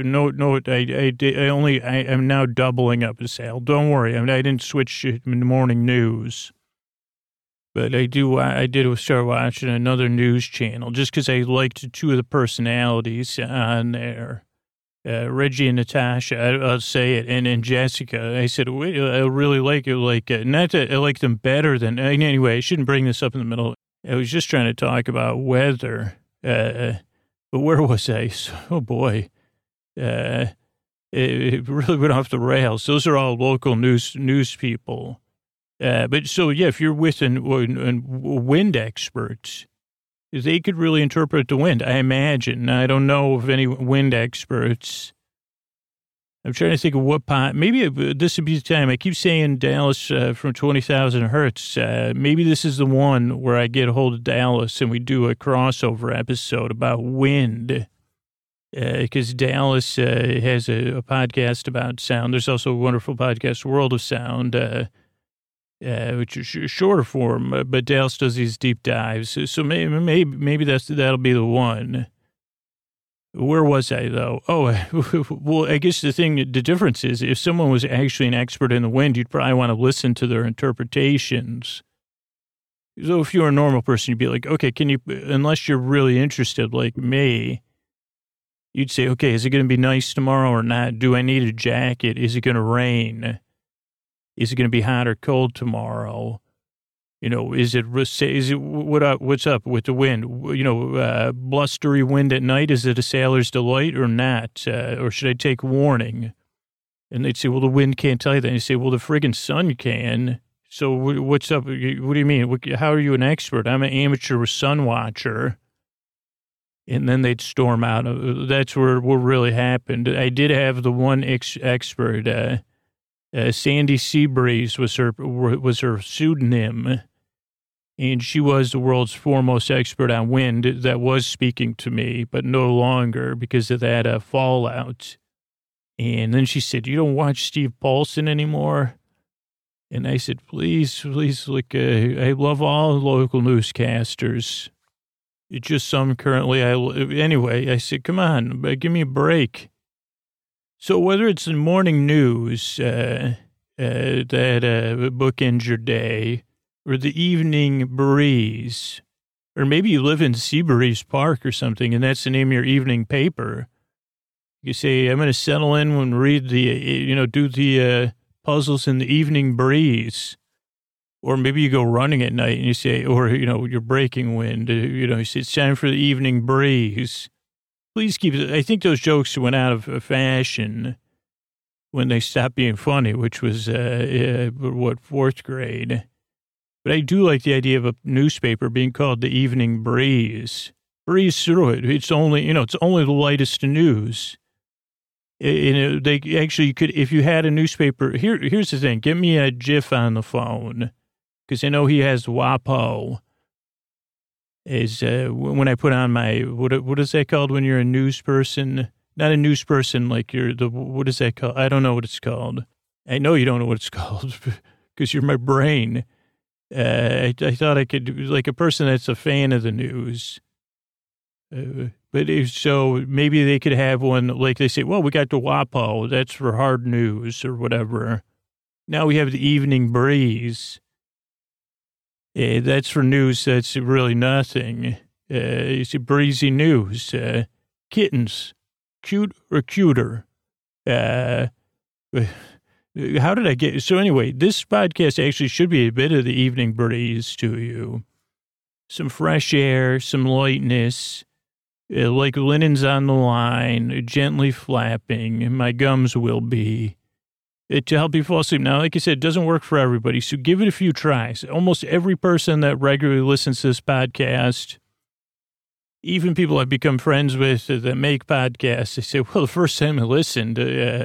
I'm now doubling up as Sal. Don't worry. I didn't switch in the morning news, but I did start watching another news channel just because I liked two of the personalities on there, Reggie and Natasha. I'll say it. And Jessica, I said, wait, I really like it. Not that I like them better than, anyway, I shouldn't bring this up in the middle. I was just trying to talk about weather. But where was I? Oh boy. It really went off the rails. Those are all local news people. But so, yeah, if you're with wind experts, they could really interpret the wind, I imagine. I don't know of any wind experts. I'm trying to think of what maybe this would be the time. I keep saying Dallas from 20,000 Hertz. Maybe this is the one where I get a hold of Dallas and we do a crossover episode about wind. Because Dallas has a podcast about sound. There's also a wonderful podcast, World of Sound, which is shorter form, but Dallas does these deep dives. So maybe that'll be the one. Where was I, though? Oh, well, I guess the difference is if someone was actually an expert in the wind, you'd probably want to listen to their interpretations. So if you're a normal person, you'd be like, okay, unless you're really interested like me, you'd say, okay, is it going to be nice tomorrow or not? Do I need a jacket? Is it going to rain? Is it going to be hot or cold tomorrow? What's up with the wind? Blustery wind at night, is it a sailor's delight or not? Or should I take warning? And they'd say, well, the wind can't tell you that. And you say, well, the friggin' sun can. So what's up? What do you mean? How are you an expert? I'm an amateur sun watcher. And then they'd storm out. That's what really happened. I did have the one expert, Sandy Seabreeze was her pseudonym. And she was the world's foremost expert on wind that was speaking to me, but no longer because of that fallout. And then she said, you don't watch Steve Paulson anymore? And I said, please, look, I love all local newscasters. It's just some currently. Anyway, I said, come on, give me a break. So whether it's in morning news that bookends your day, or the evening breeze, or maybe you live in Seabreeze Park or something, and that's the name of your evening paper. You say, I'm going to settle in and read do the puzzles in the evening breeze. Or maybe you go running at night and you say, or, you're breaking wind, you say, it's time for the evening breeze. Please keep it. I think those jokes went out of fashion when they stopped being funny, which was, fourth grade. But I do like the idea of a newspaper being called the Evening Breeze. Breeze through it. It's only, it's only the lightest news. They actually could, if you had a newspaper, here's the thing. Get me a GIF on the phone, because I know he has WAPO. When I put on my, what is that called when you're a news person? Not a news person, like what is that called? I don't know what it's called. I know you don't know what it's called, because you're my brain. I thought I could do like a person that's a fan of the news. So maybe they could have one, like they say, well, we got the WAPO, that's for hard news or whatever. Now we have the Evening Breeze. That's for news that's really nothing. You see, breezy news. Kittens, cute or cuter. How did I get? So anyway, this podcast actually should be a bit of the evening breeze to you. Some fresh air, some lightness. like linen's on the line, gently flapping, and my gums will be. To help you fall asleep. Now, like I said, it doesn't work for everybody, so give it a few tries. Almost every person that regularly listens to this podcast, even people I've become friends with that make podcasts, they say, well, the first time I listened,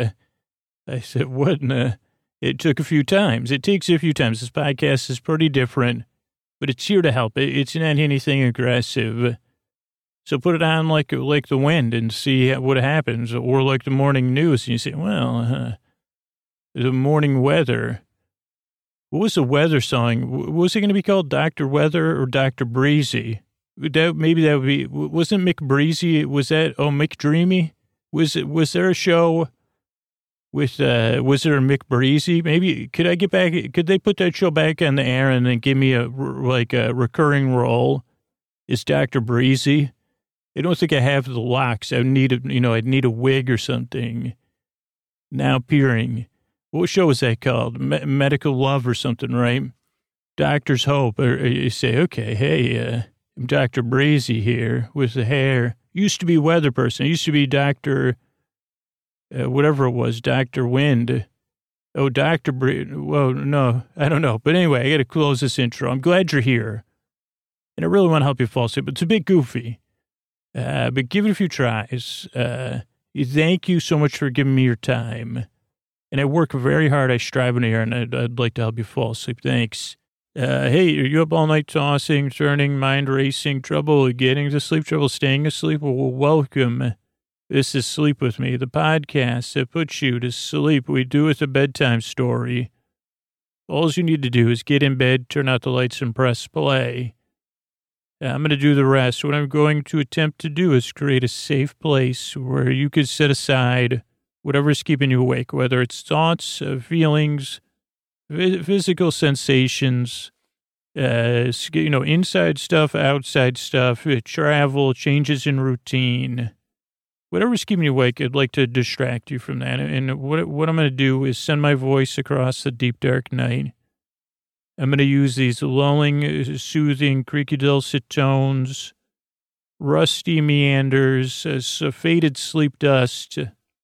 I said, what? It took a few times. It takes a few times. This podcast is pretty different, but it's here to help. It's not anything aggressive. So put it on like the wind and see what happens, or like the morning news, and you say, well, the morning weather. What was the weather song? Was it going to be called Dr. Weather or Dr. Breezy? Maybe that would be, wasn't Mick Breezy? Was that, McDreamy? Was there a show with, was there a Mick Breezy? Maybe, could they put that show back on the air and then give me a recurring role as Dr. Breezy? I don't think I have the locks. I'd need a wig or something. Now peering. What show was that called? Medical Love or something, right? Doctor's Hope. Or you say, okay, hey, I'm Dr. Breezy here with the hair. Used to be weather person. Used to be Dr. Whatever it was, Dr. Wind. Oh, Dr. Well, no, I don't know. But anyway, I got to close this intro. I'm glad you're here. And I really want to help you fall asleep, but it's a bit goofy. But give it a few tries. Thank you so much for giving me your time. And I work very hard. I strive in here, and I'd like to help you fall asleep. Thanks. Hey, are you up all night tossing, turning, mind racing, trouble getting to sleep, trouble staying asleep? Well, welcome. This is Sleep With Me, the podcast that puts you to sleep. We do with a bedtime story. All you need to do is get in bed, turn out the lights, and press play. I'm going to do the rest. What I'm going to attempt to do is create a safe place where you could set aside whatever's keeping you awake, whether it's thoughts, feelings, physical sensations, inside stuff, outside stuff, travel, changes in routine. Whatever's keeping you awake, I'd like to distract you from that. And what I'm going to do is send my voice across the deep, dark night. I'm going to use these lulling, soothing, creaky, dulcet tones, rusty meanders, faded sleep dust,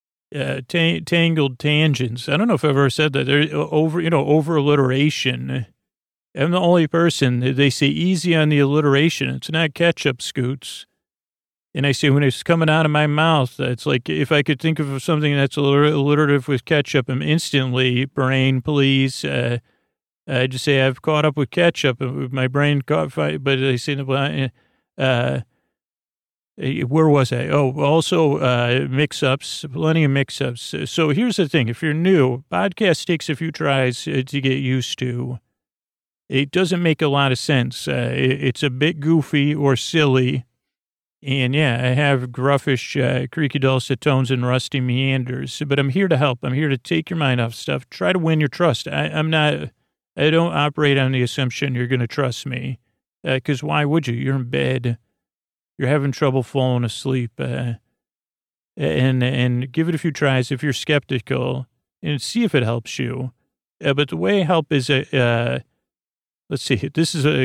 tangled tangents. I don't know if I've ever said that. They're over alliteration. I'm the only person. They say easy on the alliteration. It's not ketchup, Scoots. And I say when it's coming out of my mouth, it's like if I could think of something that's alliterative with ketchup, I'm instantly, brain, please. I just say I've caught up with ketchup. My brain caught, but they say, where was I? Oh, also mix-ups, plenty of mix-ups. So here's the thing. If you're new, podcast takes a few tries to get used to. It doesn't make a lot of sense. It's a bit goofy or silly. And, yeah, I have gruffish, creaky dulcet tones and rusty meanders. But I'm here to help. I'm here to take your mind off stuff. Try to win your trust. I don't operate on the assumption you're going to trust me. Because why would you? You're in bed. You're having trouble falling asleep, and give it a few tries if you're skeptical, and see if it helps you. But the way I help is, let's see, usually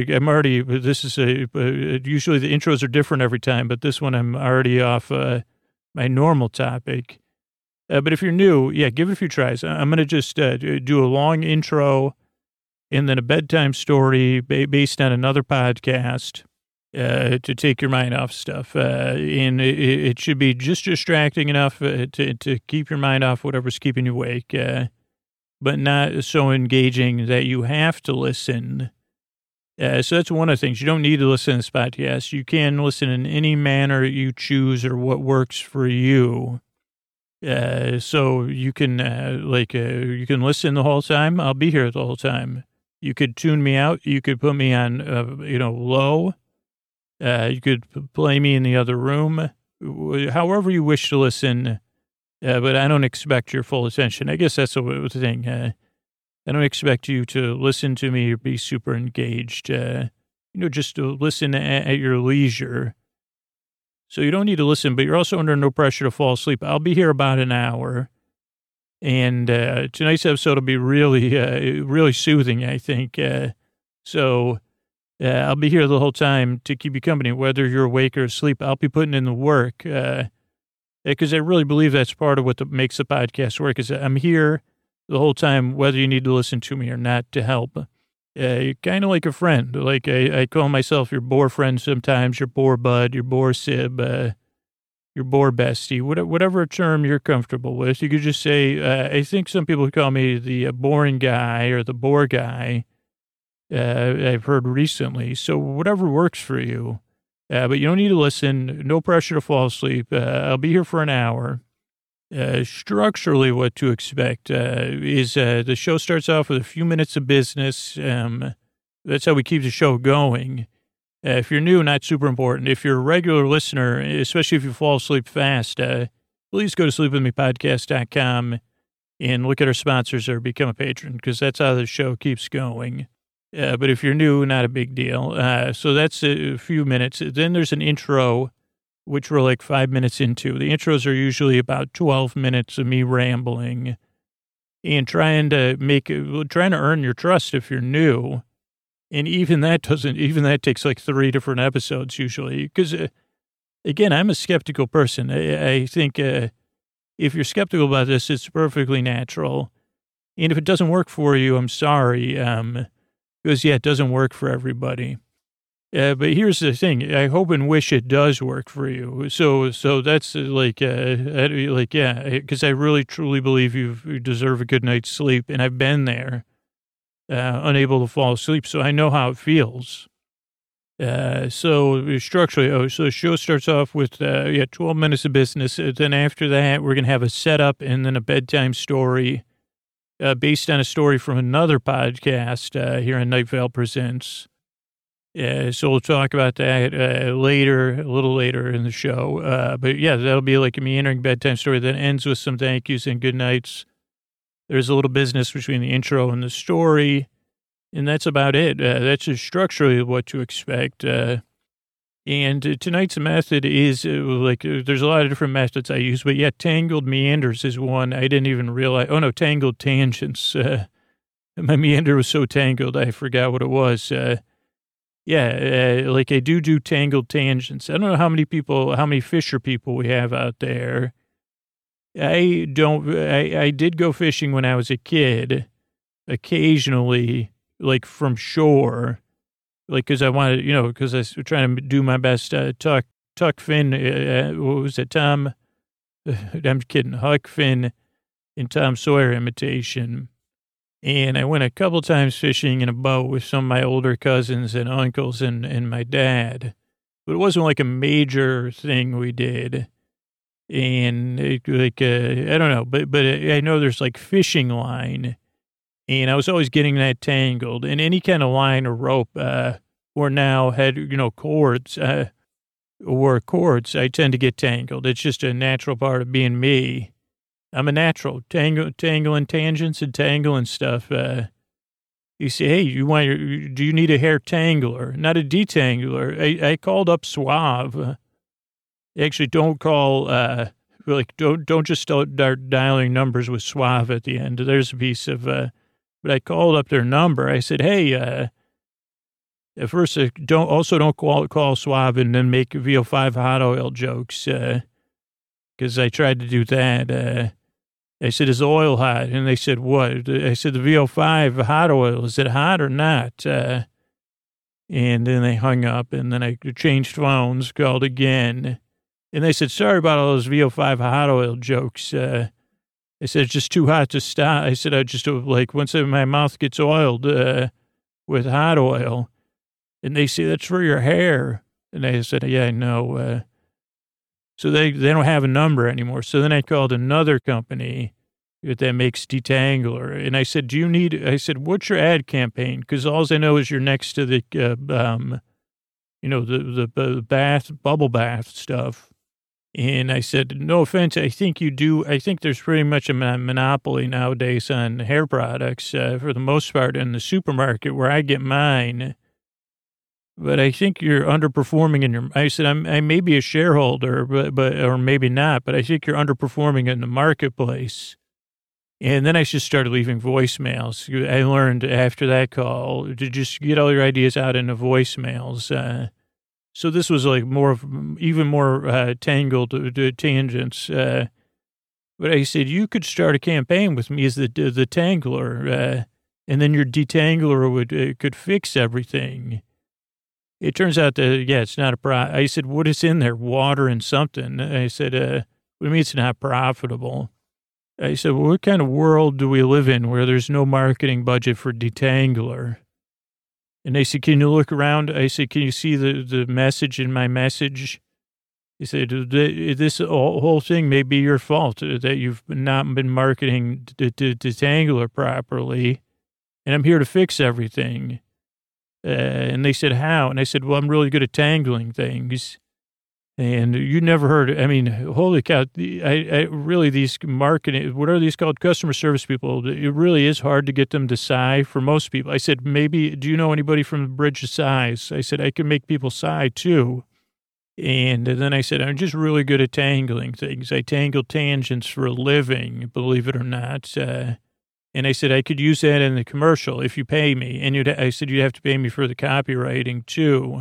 the intros are different every time, but this one I'm already off my normal topic. But if you're new, give it a few tries. I'm going to just do a long intro and then a bedtime story based on another podcast. To take your mind off stuff. And it should be just distracting enough to keep your mind off whatever's keeping you awake, but not so engaging that you have to listen. So that's one of the things. You don't need to listen to this podcast. You can listen in any manner you choose or what works for you. So you can, you can listen the whole time. I'll be here the whole time. You could tune me out. You could put me on, low. You could play me in the other room, however you wish to listen, but I don't expect your full attention. I guess that's the thing. I don't expect you to listen to me or be super engaged, just to listen at your leisure. So you don't need to listen, but you're also under no pressure to fall asleep. I'll be here about an hour, and tonight's episode will be really, really soothing, I think. So I'll be here the whole time to keep you company, whether you're awake or asleep. I'll be putting in the work because I really believe that's part of what makes the podcast work is I'm here the whole time, whether you need to listen to me or not, to help. You're kind of like a friend. Like I call myself your bore friend sometimes, your bore bud, your bore sib, your bore bestie, whatever term you're comfortable with. You could just say, I think some people call me the boring guy or the bore guy. I've heard recently. So whatever works for you. But you don't need to listen. No pressure to fall asleep. I'll be here for an hour. Structurally, what to expect is the show starts off with a few minutes of business. That's how we keep the show going. If you're new, not super important. If you're a regular listener, especially if you fall asleep fast, please go to sleepwithmepodcast.com and look at our sponsors or become a patron because that's how the show keeps going. But if you're new, not a big deal. So that's a few minutes. Then there's an intro, which we're like 5 minutes into. The intros are usually about 12 minutes of me rambling and trying to earn your trust if you're new. And even that takes like 3 different episodes usually. Because, again, I'm a skeptical person. I think if you're skeptical about this, it's perfectly natural. And if it doesn't work for you, I'm sorry. Because, it doesn't work for everybody. But here's the thing. I hope and wish it does work for you. So that's because I really, truly believe you deserve a good night's sleep. And I've been there, unable to fall asleep. So I know how it feels. So structurally, so the show starts off with, 12 minutes of business. Then after that, we're going to have a setup and then a bedtime story. Based on a story from another podcast here on Night Vale Presents. So we'll talk about that a little later in the show. But that'll be like a meandering bedtime story that ends with some thank yous and good nights. There's a little business between the intro and the story, and that's about it. That's just structurally what to expect. And tonight's method is there's a lot of different methods I use, but tangled meanders is one. I didn't even realize. Oh no, tangled tangents. My meander was so tangled, I forgot what it was. I do tangled tangents. I don't know how many fisher people we have out there. I did go fishing when I was a kid, occasionally, like from shore. Like, because I wanted, because I was trying to do my best, Tuck Finn, what was it, Tom? I'm kidding, Huck Finn and Tom Sawyer imitation. And I went a couple times fishing in a boat with some of my older cousins and uncles and my dad. But it wasn't like a major thing we did. And I don't know, but I know there's like fishing line. And I was always getting that tangled. And any kind of line or rope, or now had, cords, I tend to get tangled. It's just a natural part of being me. I'm a natural. Tangling tangents and tangling stuff. You say, hey, do you need a hair tangler? Not a detangler. I called up Suave. Actually, don't call, don't just start dialing numbers with Suave at the end. There's a piece of, but I called up their number. I said, hey, at first, don't call Suave and then make VO5 hot oil jokes, because I tried to do that. I said, is the oil hot? And they said, what? I said, the VO5 hot oil, is it hot or not? And then they hung up, and then I changed phones, called again. And they said, sorry about all those VO5 hot oil jokes. I said, it's just too hot to stop. I said, I just, once my mouth gets oiled with hot oil. And they say, that's for your hair. And I said, yeah, I know. So they don't have a number anymore. So then I called another company that makes detangler. And I said, what's your ad campaign? Because all I know is you're next to the, the bubble bath stuff. And I said, no offense, I think you do. I think there's pretty much a monopoly nowadays on hair products for the most part in the supermarket where I get mine. But I think you're underperforming I said, I may be a shareholder, but or maybe not, but I think you're underperforming in the marketplace. And then I just started leaving voicemails. I learned after that call to just get all your ideas out into voicemails. So this was like even more tangled tangents. But I said, you could start a campaign with me as the tangler, and then your detangler could fix everything. It turns out that, yeah, it's not a problem. I said, what is in there? Water and something. I said, what do you mean it's not profitable? I said, well, what kind of world do we live in where there's no marketing budget for detangler? And they said, can you look around? I said, can you see the message in my message? He said, this whole thing may be your fault that you've not been marketing detangler properly. And I'm here to fix everything. And they said, how? And I said, well, I'm really good at tangling things. And you never heard, I mean, holy cow, I really, these marketing, what are these called? Customer service people. It really is hard to get them to sigh for most people. I said, maybe, do you know anybody from the Bridge of Sighs? I said, I can make people sigh too. And then I said, I'm just really good at tangling things. I tangle tangents for a living, believe it or not. And I said, I could use that in the commercial if you pay me. And I said, you'd have to pay me for the copywriting too.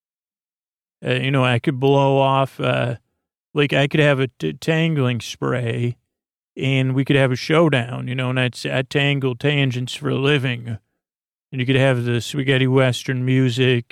I could blow off, like I could have a tangling spray and we could have a showdown, and I'd tangle tangents for a living. And you could have the spaghetti Western music.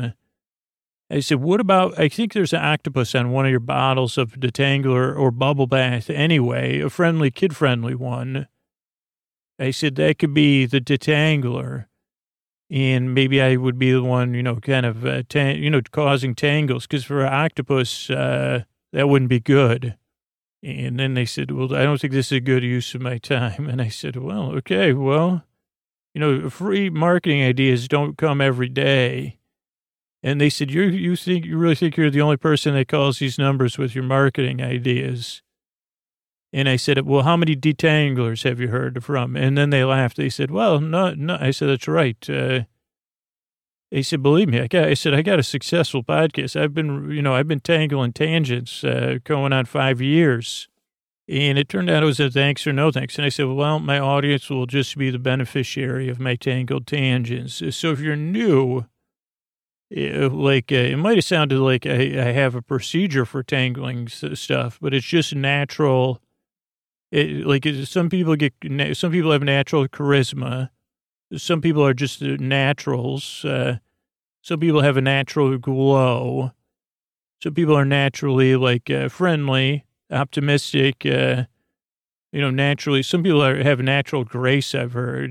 I said, what about, I think there's an octopus on one of your bottles of detangler or bubble bath anyway, a kid-friendly one. I said, that could be the detangler. And maybe I would be the one, kind of, causing tangles. Because for an octopus, that wouldn't be good. And then they said, well, I don't think this is a good use of my time. And I said, well, okay, well, free marketing ideas don't come every day. And they said, you really think you're the only person that calls these numbers with your marketing ideas? And I said, well, how many detanglers have you heard from? And then they laughed. They said, well, no. I said, that's right. They said, believe me, I said, I got a successful podcast. I've been tangling tangents going on 5 years. And it turned out it was a thanks or no thanks. And I said, well, my audience will just be the beneficiary of my tangled tangents. So if you're new, it might have sounded like I have a procedure for tangling stuff, but it's just natural. Some people have natural charisma. Some people are just naturals. Some people have a natural glow. Some people are naturally friendly, optimistic, naturally. Some people have natural grace, I've heard,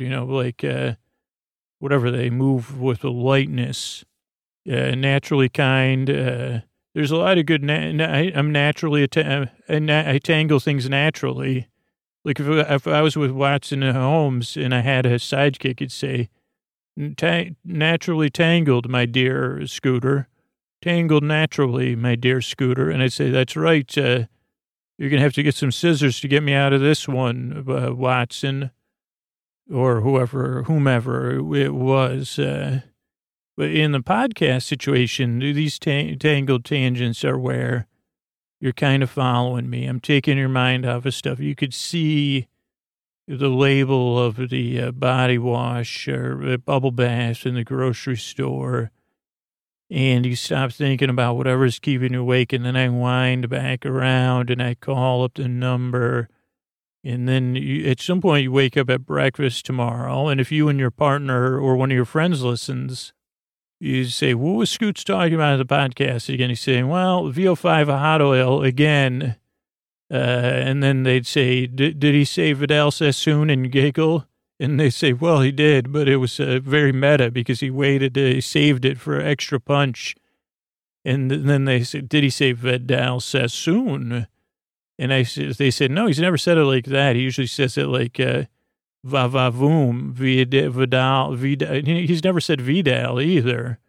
whatever, they move with a lightness, naturally kind. There's a lot of good, I'm naturally, I tangle things naturally. Like if I was with Watson and Holmes and I had a sidekick, it'd say, naturally tangled, my dear Scooter. Tangled naturally, my dear Scooter. And I'd say, that's right. You're going to have to get some scissors to get me out of this one, Watson, or whomever it was. But in the podcast situation, these tangled tangents are where you're kind of following me. I'm taking your mind off of stuff. You could see the label of the body wash or bubble bath in the grocery store, and you stop thinking about whatever's keeping you awake, and then I wind back around and I call up the number, and then at some point you wake up at breakfast tomorrow, and if you and your partner or one of your friends listens, you say, what was Scoots talking about in the podcast again? He's saying, well, VO5 hot oil again. And then they'd say, did he say Vidal Sassoon and giggle? And they say, well, he did, but it was very meta because he saved it for extra punch. And then they said, did he say Vidal Sassoon? And they said, no, he's never said it like that. He usually says it like, va-va-voom, Vidal. He's never said Vidal either.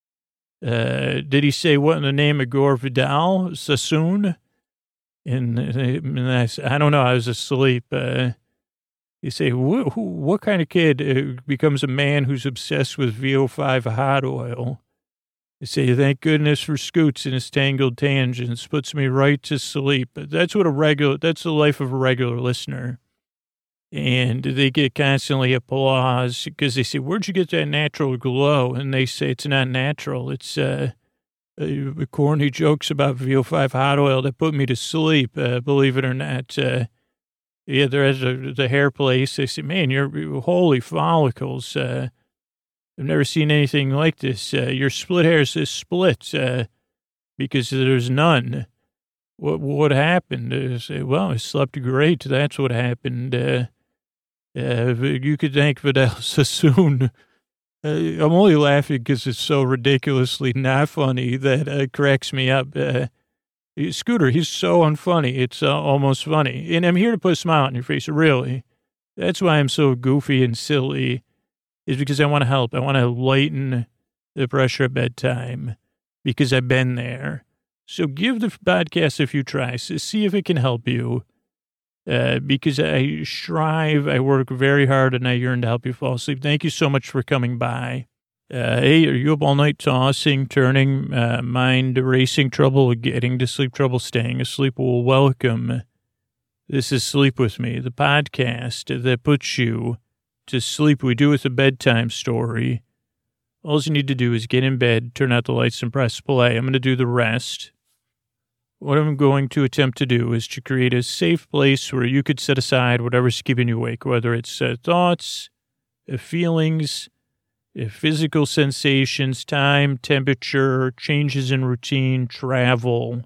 Did he say what in the name of Gore Vidal? Sassoon? And I don't know, I was asleep. You say, what kind of kid becomes a man who's obsessed with VO5 hot oil? You say, thank goodness for Scoots and his tangled tangents, puts me right to sleep. That's the life of a regular listener. And they get constantly applause because they say, "Where'd you get that natural glow?" And they say, "It's not natural. It's corny jokes about VO5 hot oil that put me to sleep, believe it or not." Yeah, they're at the hair place. They say, "Man, you're holy follicles. I've never seen anything like this. Your split hairs is split because there's none." What happened? I say, "Well, I slept great. That's what happened. You could thank Fidel Sassoon." I'm only laughing because it's so ridiculously not funny that it cracks me up. Scooter, he's so unfunny. It's almost funny. And I'm here to put a smile on your face, really. That's why I'm so goofy and silly, is because I want to help. I want to lighten the pressure of bedtime because I've been there. So give the podcast a few tries to see if it can help you. Because I strive, I work very hard, and I yearn to help you fall asleep. Thank you so much for coming by. Hey, are you up all night tossing, turning, mind racing, trouble getting to sleep, trouble staying asleep? Well, welcome. This is Sleep With Me, the podcast that puts you to sleep. We do with a bedtime story. All you need to do is get in bed, turn out the lights, and press play. I'm going to do the rest. What I'm going to attempt to do is to create a safe place where you could set aside whatever's keeping you awake, whether it's thoughts, feelings, physical sensations, time, temperature, changes in routine, travel,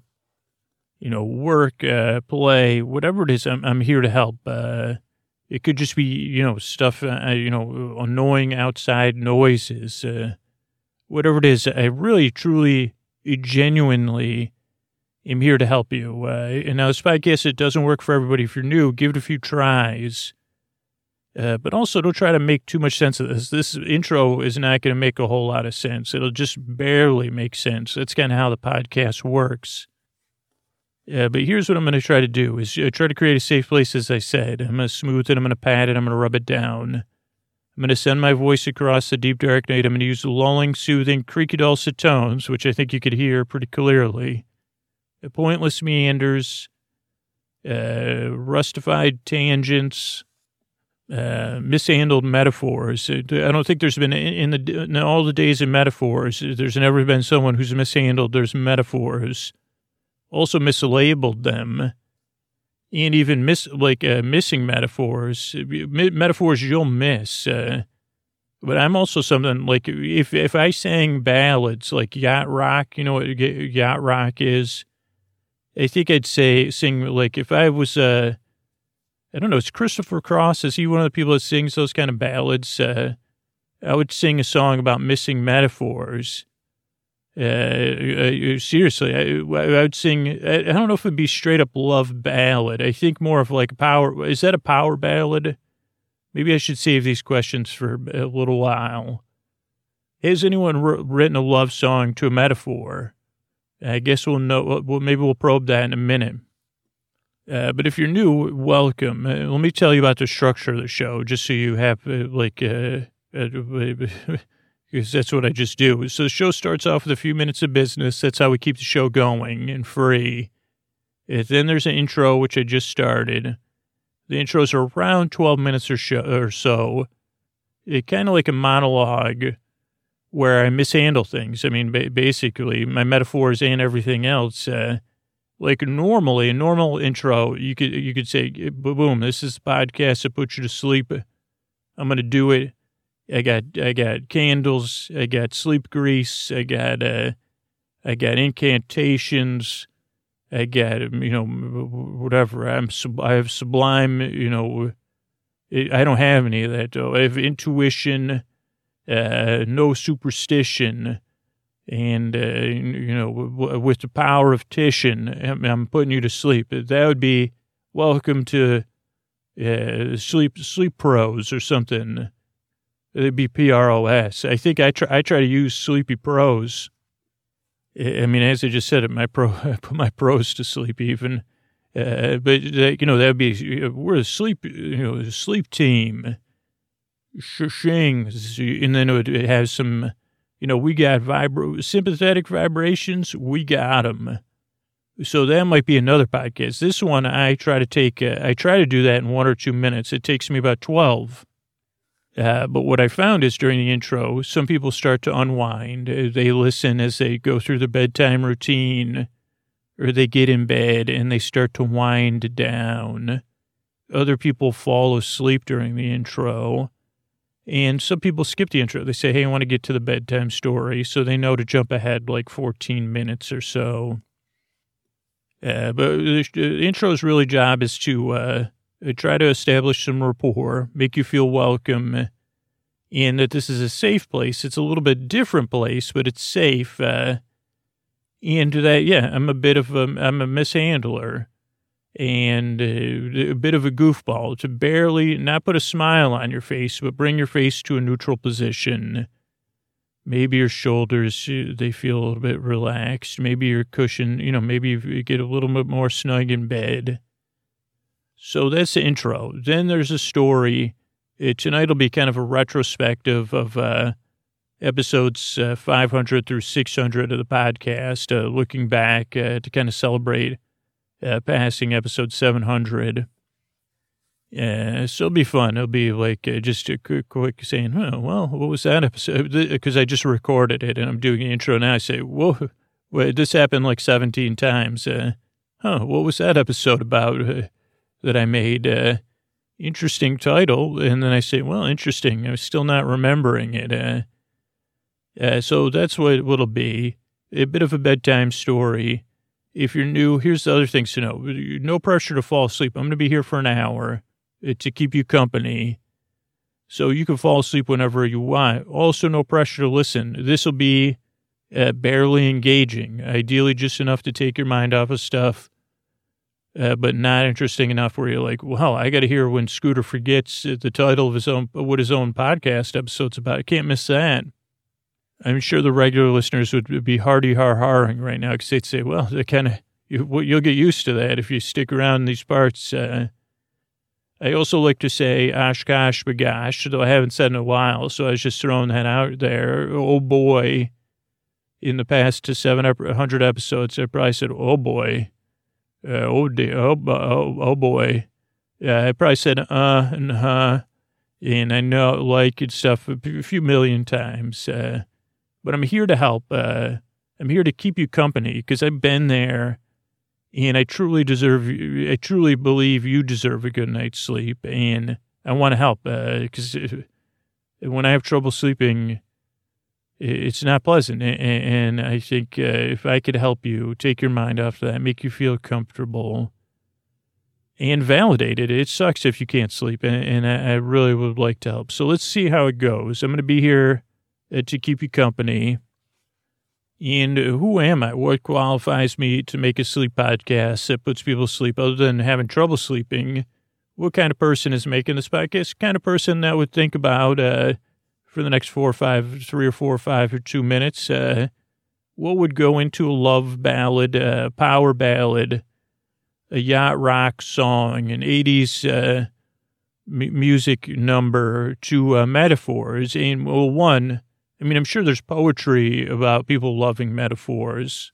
work, play, whatever it is. I'm here to help. It could just be, stuff, annoying outside noises, whatever it is. I really, truly, genuinely am here to help you. And now this podcast, it doesn't work for everybody. If you're new, give it a few tries. But also don't try to make too much sense of this. This intro is not going to make a whole lot of sense. It'll just barely make sense. That's kind of how the podcast works. But here's what I'm going to try to do is try to create a safe place, as I said. I'm going to smooth it. I'm going to pat it. I'm going to rub it down. I'm going to send my voice across the deep, dark night. I'm going to use lulling, soothing, creaky, dulcet tones, which I think you could hear pretty clearly. Pointless meanders, rustified tangents, mishandled metaphors. I don't think there's been, in all the days of metaphors, there's never been someone who's mishandled their metaphors, also mislabeled them, and even missing metaphors, metaphors you'll miss. But I'm also something like, if I sang ballads like yacht rock, you know what yacht rock is? I think I'd sing, like, if I was, I don't know, it's Christopher Cross. Is he one of the people that sings those kind of ballads? I would sing a song about missing metaphors. Seriously, I would sing, I don't know if it'd be straight up love ballad. I think more of like is that a power ballad? Maybe I should save these questions for a little while. Has anyone written a love song to a metaphor? I guess we'll know. Maybe we'll probe that in a minute. But if you're new, welcome. Let me tell you about the structure of the show, just so you have, because that's what I just do. So the show starts off with a few minutes of business. That's how we keep the show going and free. Then there's an intro, which I just started. The intros are around 12 minutes or so. It's kind of like a monologue where I mishandle things. I mean, basically, my metaphors and everything else. Like normally, a normal intro, you could say, boom, this is the podcast that puts you to sleep. I'm going to do it. I got candles. I got sleep grease. I got incantations. I got, whatever. I have sublime, I don't have any of that, though. I have intuition, no superstition, and, with the power of Titian, I'm putting you to sleep. That would be welcome to sleep pros or something. It'd be PROS. I think I try to use sleepy pros. I mean, as I just said, I put my pros to sleep even. But that'd be, we're a sleep team. Shings. And then it has some, we got sympathetic vibrations. We got them. So that might be another podcast. This one, I try to do that in 1 or 2 minutes. It takes me about 12. But what I found is during the intro, some people start to unwind. They listen as they go through the bedtime routine, or they get in bed and they start to wind down. Other people fall asleep during the intro. And some people skip the intro. They say, hey, I want to get to the bedtime story. So they know to jump ahead like 14 minutes or so. But the intro's really job is to try to establish some rapport, make you feel welcome, and that this is a safe place. It's a little bit different place, but it's safe. And that, yeah, I'm a mishandler and a bit of a goofball to barely not put a smile on your face, but bring your face to a neutral position. Maybe your shoulders, they feel a little bit relaxed. Maybe your cushion, maybe you get a little bit more snug in bed. So that's the intro. Then there's a story. Tonight will be kind of a retrospective of episodes 500 through 600 of the podcast, looking back to kind of celebrate passing episode 700. So it'll be fun. It'll be like just a quick saying, oh, well, what was that episode? Because I just recorded it and I'm doing the intro now. I say, whoa, wait, this happened like 17 times. What was that episode about that I made? Interesting title. And then I say, well, interesting. I'm still not remembering it. So that's what it'll be. A bit of a bedtime story. If you're new, here's the other things to know. No pressure to fall asleep. I'm going to be here for an hour to keep you company, so you can fall asleep whenever you want. Also, no pressure to listen. This will be barely engaging, ideally just enough to take your mind off of stuff, but not interesting enough where you're like, well, I got to hear when Scooter forgets the title of his own podcast episode's about. I can't miss that. I'm sure the regular listeners would be hardy har-harring right now because they'd say, well, you'll get used to that if you stick around in these parts. I also like to say Oshkosh Bagosh, though I haven't said in a while, so I was just throwing that out there. Oh, boy. In the past 700 episodes, I probably said, oh, boy. Oh, boy. Yeah, I probably said, and and I know, like, and stuff a few million times. But I'm here to help. I'm here to keep you company because I've been there. And I truly believe you deserve a good night's sleep. And I want to help because when I have trouble sleeping, it's not pleasant. And I think if I could help you, take your mind off that, make you feel comfortable and validated. It sucks if you can't sleep. And I really would like to help. So let's see how it goes. I'm going to be here to keep you company. And who am I? What qualifies me to make a sleep podcast that puts people to sleep other than having trouble sleeping? What kind of person is making this podcast? Kind of person that would think about for the next 3 or 4 or 5 or 2 minutes, what would go into a love ballad, power ballad, a yacht rock song, an 80s music number to metaphors. And one, I mean, I'm sure there's poetry about people loving metaphors,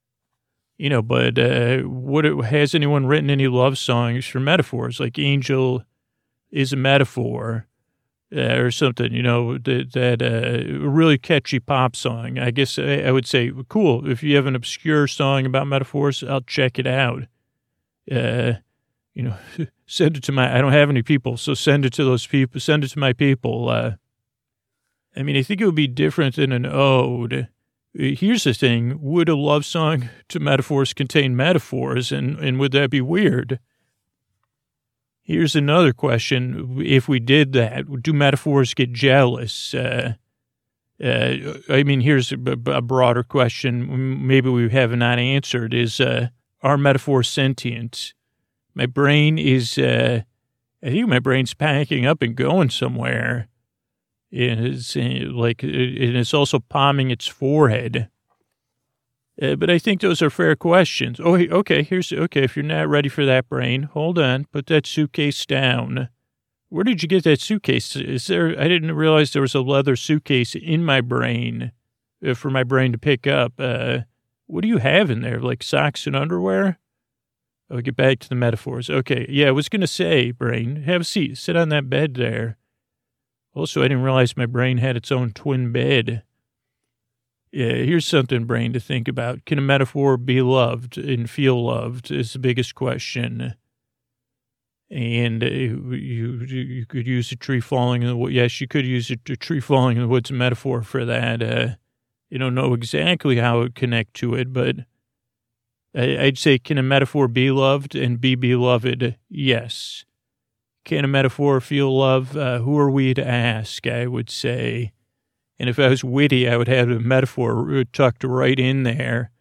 but has anyone written any love songs for metaphors? Like Angel is a metaphor or something, that really catchy pop song. I guess I would say, cool, if you have an obscure song about metaphors, I'll check it out. Send it to I don't have any people, so send it to those people, send it to my people. I mean, I think it would be different than an ode. Here's the thing. Would a love song to metaphors contain metaphors, and would that be weird? Here's another question. If we did that, do metaphors get jealous? I mean, here's a broader question. Maybe we have not answered is, are metaphors sentient? My brain is, I think my brain's packing up and going somewhere. It's it's also palming its forehead. But I think those are fair questions. Oh, okay. If you're not ready for that, brain, hold on. Put that suitcase down. Where did you get that suitcase? I didn't realize there was a leather suitcase in my brain for my brain to pick up. What do you have in there? Like socks and underwear? I'll get back to the metaphors. Okay. Yeah, I was going to say, brain, have a seat. Sit on that bed there. Also, I didn't realize my brain had its own twin bed. Yeah, here's something, brain, to think about. Can a metaphor be loved and feel loved is the biggest question. And you could use a tree falling in the woods. Yes, you could use a tree falling in the woods, a metaphor for that. You don't know exactly how it would connect to it, but I'd say, can a metaphor be loved and be beloved? Yes. Can a metaphor feel love? Who are we to ask, I would say. And if I was witty, I would have a metaphor tucked right in there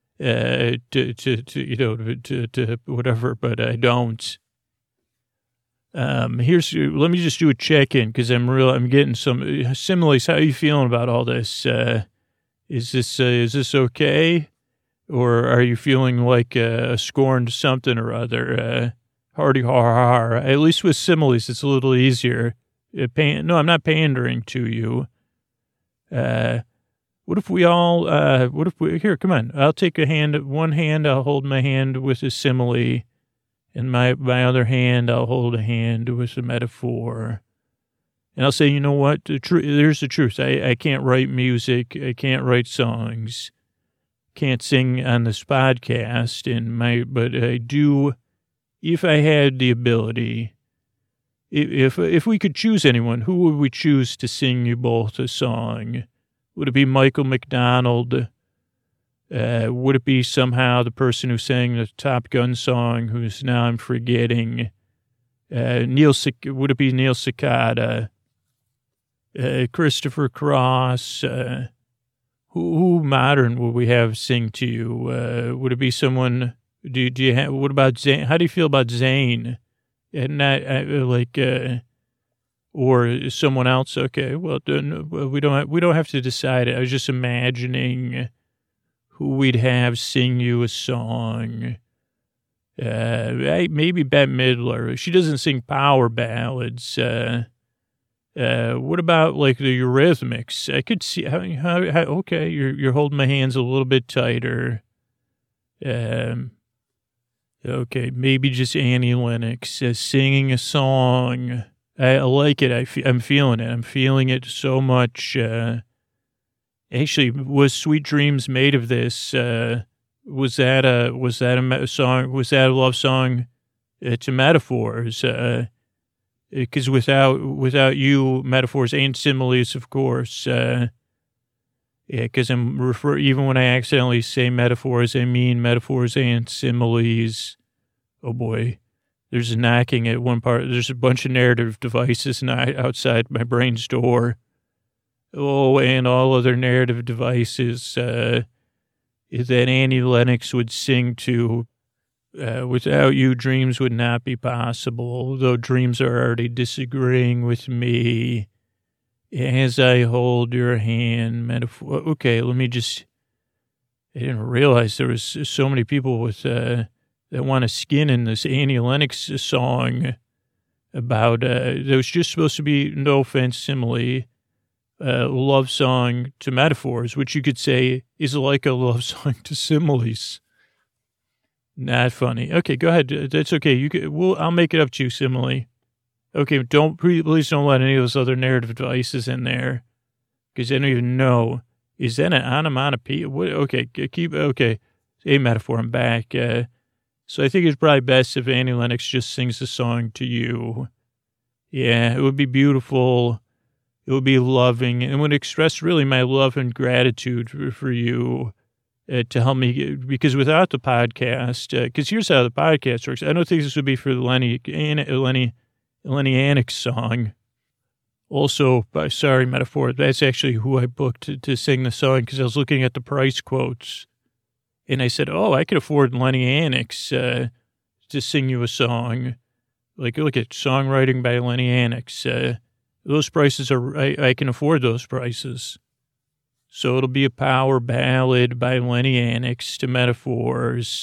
to whatever, but I don't. Let me just do a check-in because I'm getting some similes. How are you feeling about all this? Is this okay? Or are you feeling like scorned something or other? Hardy har har. At least with similes, it's a little easier. No, I'm not pandering to you. What if we here, come on. I'll take one hand, I'll hold my hand with a simile, and my other hand, I'll hold a hand with a metaphor. And I'll say, you know what? There's the truth. I can't write music. I can't write songs. Can't sing on this podcast. But I do, if I had the ability, if we could choose anyone, who would we choose to sing you both a song? Would it be Michael McDonald? Would it be somehow the person who sang the Top Gun song, who's now I'm forgetting? Would it be Neil Cicada? Christopher Cross? Who modern would we have sing to you? Would it be someone? What about Zayn? How do you feel about Zayn? And not or someone else? Okay, well, we don't have to decide it. I was just imagining who we'd have sing you a song. Maybe Bette Midler. She doesn't sing power ballads. What about like the Eurythmics? I could see how okay, you're holding my hands a little bit tighter. Okay, maybe just Annie Lennox singing a song. I like it. I'm feeling it. I'm feeling it so much. Actually, was Sweet Dreams made of this? Was that a song? Was that a love song to metaphors? Because without you, metaphors and similes, of course. Because even when I accidentally say metaphors, I mean metaphors and similes. Oh boy, there's a knocking at one part. There's a bunch of narrative devices outside my brain's door. Oh, and all other narrative devices that Annie Lennox would sing to. Without you, dreams would not be possible, though dreams are already disagreeing with me. As I hold your hand, metaphor. Okay, I didn't realize there was so many people with that want to skin in this Annie Lennox song about. There was just supposed to be, no offense, simile, love song to metaphors, which you could say is like a love song to similes. Not funny. Okay, go ahead. That's okay. I'll make it up to you, simile. Okay, please don't let any of those other narrative devices in there, because I don't even know. Is that an onomatopoeia? Okay, okay. A metaphor, I'm back. So I think it's probably best if Annie Lennox just sings a song to you. Yeah, it would be beautiful. It would be loving, and would express really my love and gratitude for you to help me, because without the podcast, because here's how the podcast works. I don't think this would be for the Lenny Annex song. Also, sorry, metaphor, that's actually who I booked to sing the song, because I was looking at the price quotes, and I said, oh, I could afford Lenny Annex to sing you a song. Like, look at songwriting by Lenny Annex. Those prices I can afford those prices. So it'll be a power ballad by Lenny Annex to metaphors.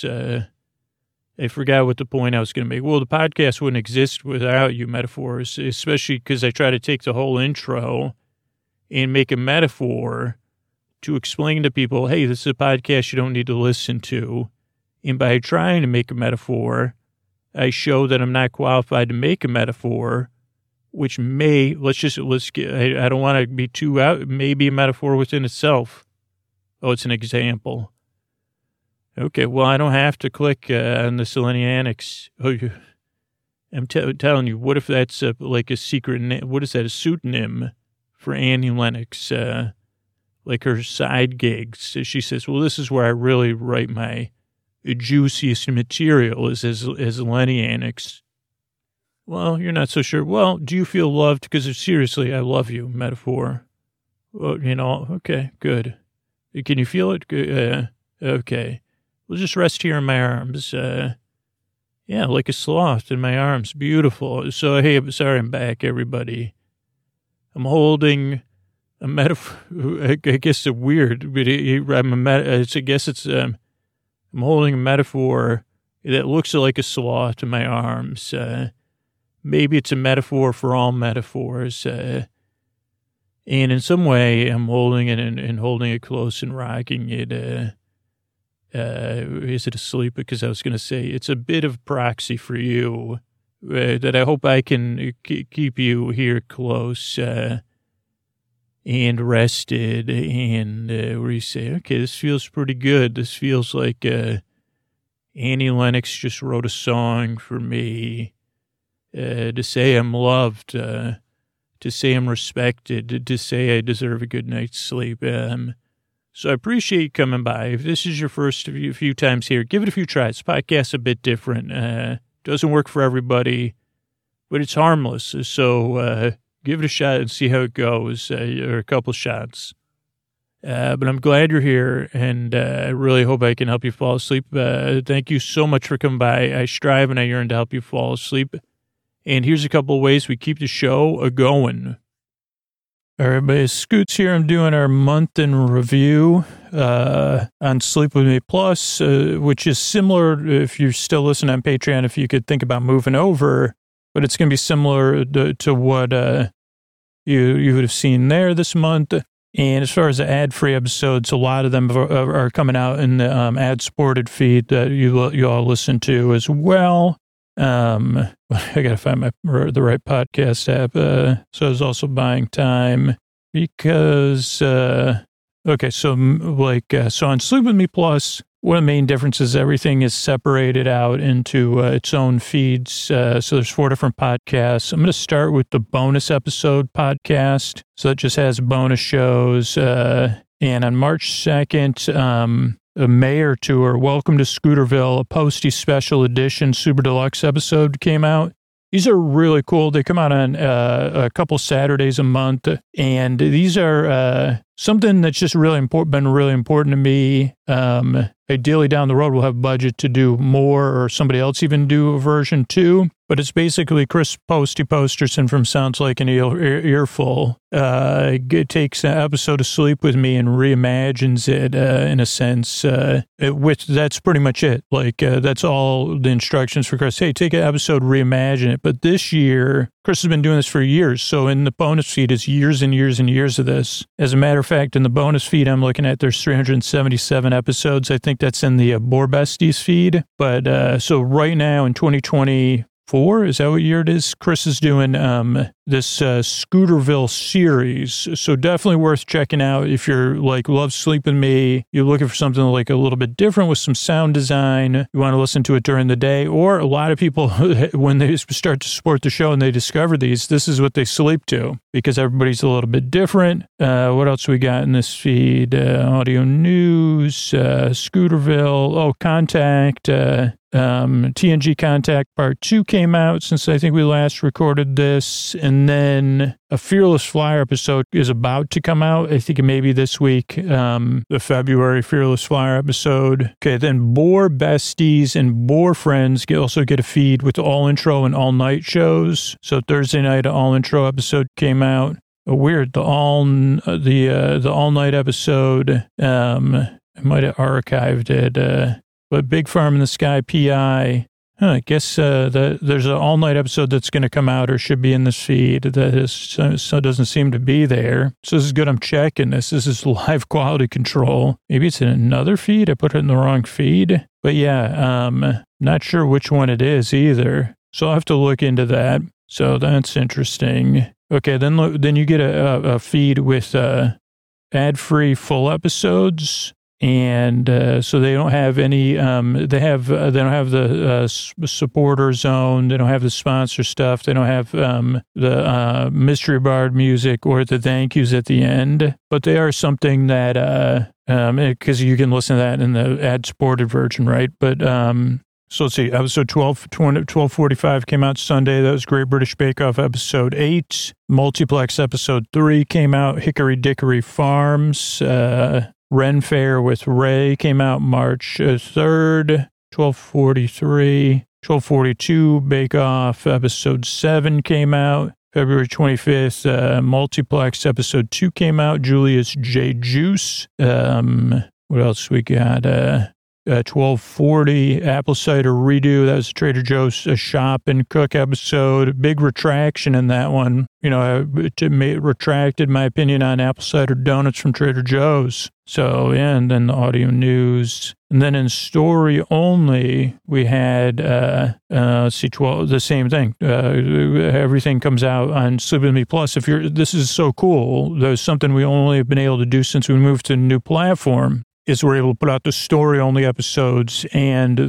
I forgot what the point I was going to make. Well, the podcast wouldn't exist without you, metaphors, especially because I try to take the whole intro and make a metaphor to explain to people, hey, this is a podcast you don't need to listen to. And by trying to make a metaphor, I show that I'm not qualified to make a metaphor, which may, I don't want to be too out, it may be a metaphor within itself. Oh, it's an example. Okay, well, I don't have to click on the Selenianics. Oh, I'm telling you, what if that's like a secret name? What is that, a pseudonym for Annie Lennox? Like her side gigs. So she says, well, this is where I really write my juiciest material is as Lenianics. Well, you're not so sure. Well, do you feel loved? Because seriously, I love you, metaphor. Well, okay, good. Can you feel it? Okay. We'll just rest here in my arms. Yeah, like a sloth in my arms. Beautiful. So, hey, I'm sorry I'm back, everybody. I'm holding a metaphor. I guess it's weird, but I'm holding a metaphor that looks like a sloth in my arms. Maybe it's a metaphor for all metaphors. And in some way, I'm holding it and holding it close and rocking it. Is it asleep? Because I was going to say it's a bit of proxy for you that I hope I can keep you here close and rested. And where you say, okay, this feels pretty good. This feels like Annie Lennox just wrote a song for me to say I'm loved, to say I'm respected, to say I deserve a good night's sleep. So I appreciate you coming by. If this is your first few times here, give it a few tries. Podcast's a bit different. Doesn't work for everybody, but it's harmless. So give it a shot and see how it goes, or a couple shots. But I'm glad you're here, and I really hope I can help you fall asleep. Thank you so much for coming by. I strive and I yearn to help you fall asleep. And here's a couple of ways we keep the show a-going. All right, everybody, Scoots here. I'm doing our month in review on Sleep With Me Plus, which is similar, if you're still listening on Patreon, if you could think about moving over, but it's going to be similar to what you would have seen there this month. And as far as the ad-free episodes, a lot of them are coming out in the ad-supported feed that you all listen to as well. I got to find the right podcast app. So I was also buying time because, so on Sleep With Me Plus, one of the main differences, everything is separated out into its own feeds. So there's 4 different podcasts. I'm going to start with the bonus episode podcast. So it just has bonus shows. And on March 2nd, a Mayor Tour, Welcome to Scooterville, a Posty Special Edition Super Deluxe episode came out. These are really cool. They come out on a couple Saturdays a month, and these are something that's just been really important to me. Ideally, down the road, we'll have budget to do more, or somebody else even do a version 2. But it's basically Chris Posty Posterson from Sounds Like an Earful. Takes an episode of Sleep With Me and reimagines it in a sense. That's pretty much it. That's all the instructions for Chris. Hey, take an episode, reimagine it. But this year, Chris has been doing this for years. So in the bonus feed, it's years and years and years of this. As a matter of fact, in the bonus feed I'm looking at, there's 377 episodes. I think that's in the Boar Besties feed. But so right now in 2024, is that what year it is? Chris is doing this Scooterville series. So definitely worth checking out if you're love Sleep With Me. You're looking for something a little bit different with some sound design. You want to listen to it during the day. Or a lot of people, when they start to support the show and they discover these, this is what they sleep to because everybody's a little bit different. What else we got in this feed? Audio news, Scooterville, Contact, TNG Contact Part 2 came out since I think we last recorded this. And then a Fearless Flyer episode is about to come out. I think maybe this week, the February Fearless Flyer episode. Okay, then Boar Besties and Boar Friends also get a feed with all intro and all night shows. So Thursday night, an all intro episode came out. Weird, the all night episode. I might have archived it. But Big Farm in the Sky PI I guess there's an all-night episode that's going to come out or should be in this feed that doesn't seem to be there. So this is good. I'm checking this. This is live quality control. Maybe it's in another feed. I put it in the wrong feed. But yeah, not sure which one it is either. So I'll have to look into that. So that's interesting. Okay, then you get a feed with ad-free full episodes. And so they don't have any. They don't have the supporter zone. They don't have the sponsor stuff. They don't have the mystery bard music or the thank yous at the end. But they are something that because you can listen to that in the ad supported version, right? But so let's see. Episode 1245 came out Sunday. That was Great British Bake Off episode 8. Multiplex episode 3 came out. Hickory Dickory Farms. Ren Fair with Ray came out March 3rd, 1243. 1242 Bake Off episode 7 came out. February 25th, Multiplex episode 2 came out. Julius J. Juice. What else we got? 1240 Apple Cider Redo. That was Trader Joe's Shop and Cook episode. Big retraction in that one. You know, I retracted my opinion on apple cider donuts from Trader Joe's. So, yeah, and then the audio news. And then in story only, we had, the same thing. Everything comes out on Sleep With Me Plus. This is so cool. There's something we only have been able to do since we moved to a new platform. Is we're able to put out the story-only episodes and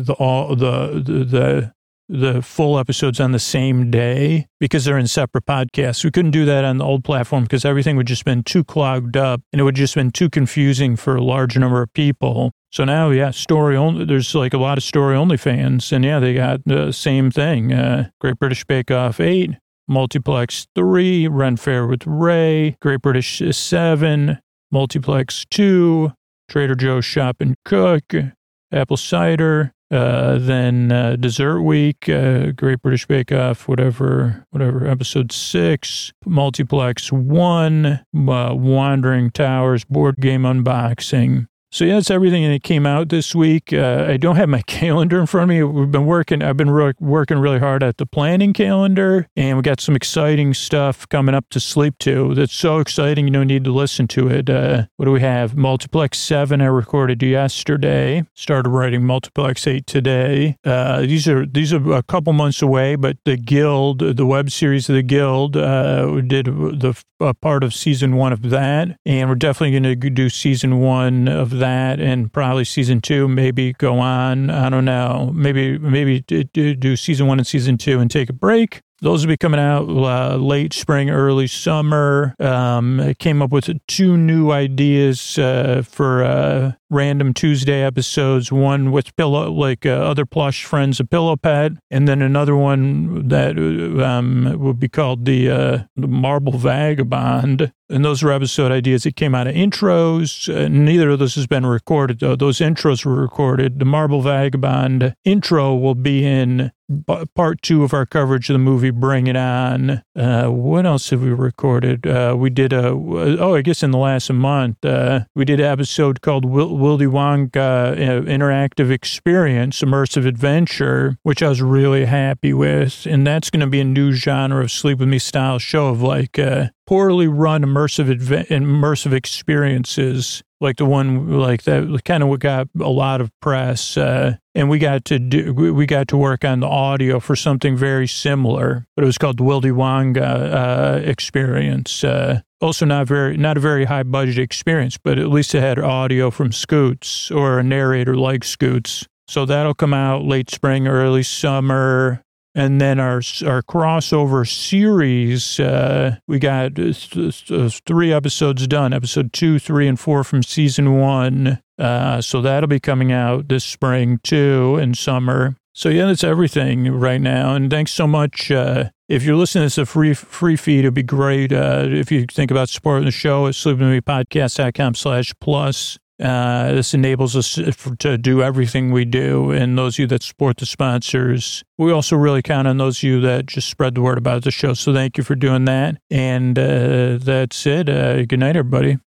the full episodes on the same day because they're in separate podcasts. We couldn't do that on the old platform because everything would just been too clogged up and it would just been too confusing for a large number of people. So now, yeah, story only. There's like a lot of story-only fans, and yeah, they got the same thing. Great British Bake Off 8, Multiplex 3, Ren Fair with Ray, Great British 7, Multiplex 2. Trader Joe's Shop and Cook, Apple Cider, then Dessert Week, Great British Bake Off, whatever, episode 6, Multiplex 1, Wandering Towers, board game unboxing. So yeah, that's everything that came out this week. I don't have my calendar in front of me. I've been working really hard at the planning calendar, and we got some exciting stuff coming up to sleep to. That's so exciting, you don't need to listen to it. What do we have? Multiplex 7 I recorded yesterday. Started writing Multiplex 8 today. These are a couple months away, but the Guild, the web series of the Guild, we did the part of season 1 of that, and we're definitely going to do season 1 of that, and probably season 2, maybe go on. I don't know. Maybe do season 1 and season 2 and take a break. Those will be coming out late spring, early summer. I came up with 2 new ideas for random Tuesday episodes. One with other plush friends of Pillow Pet, and then another one that would be called the Marble Vagabond. And those are episode ideas that came out of intros. Neither of those has been recorded, though. Those intros were recorded. The Marble Vagabond intro will be in part 2 of our coverage of the movie Bring It On. What else have we recorded? We did I guess in the last month, we did an episode called Willy Wonka Interactive Experience, Immersive Adventure, which I was really happy with. And that's going to be a new genre of Sleep With Me style show of poorly run immersive experiences, like the one like that kind of got a lot of press, and we got to work on the audio for something very similar, but it was called the Willy Wonka Experience. Also not a very high budget experience, but at least it had audio from Scoots or a narrator like Scoots. So that'll come out late spring, early summer. And then our crossover series, we got 3 episodes done, episode 2, 3, and 4 from season 1. So that'll be coming out this spring too, and summer. So yeah, that's everything right now. And thanks so much. If you're listening to this a free feed, it'd be great. If you think about supporting the show at sleepwithmepodcast.com/plus. This enables us to do everything we do, and those of you that support the sponsors. We also really count on those of you that just spread the word about the show. So thank you for doing that. And that's it. Good night, everybody.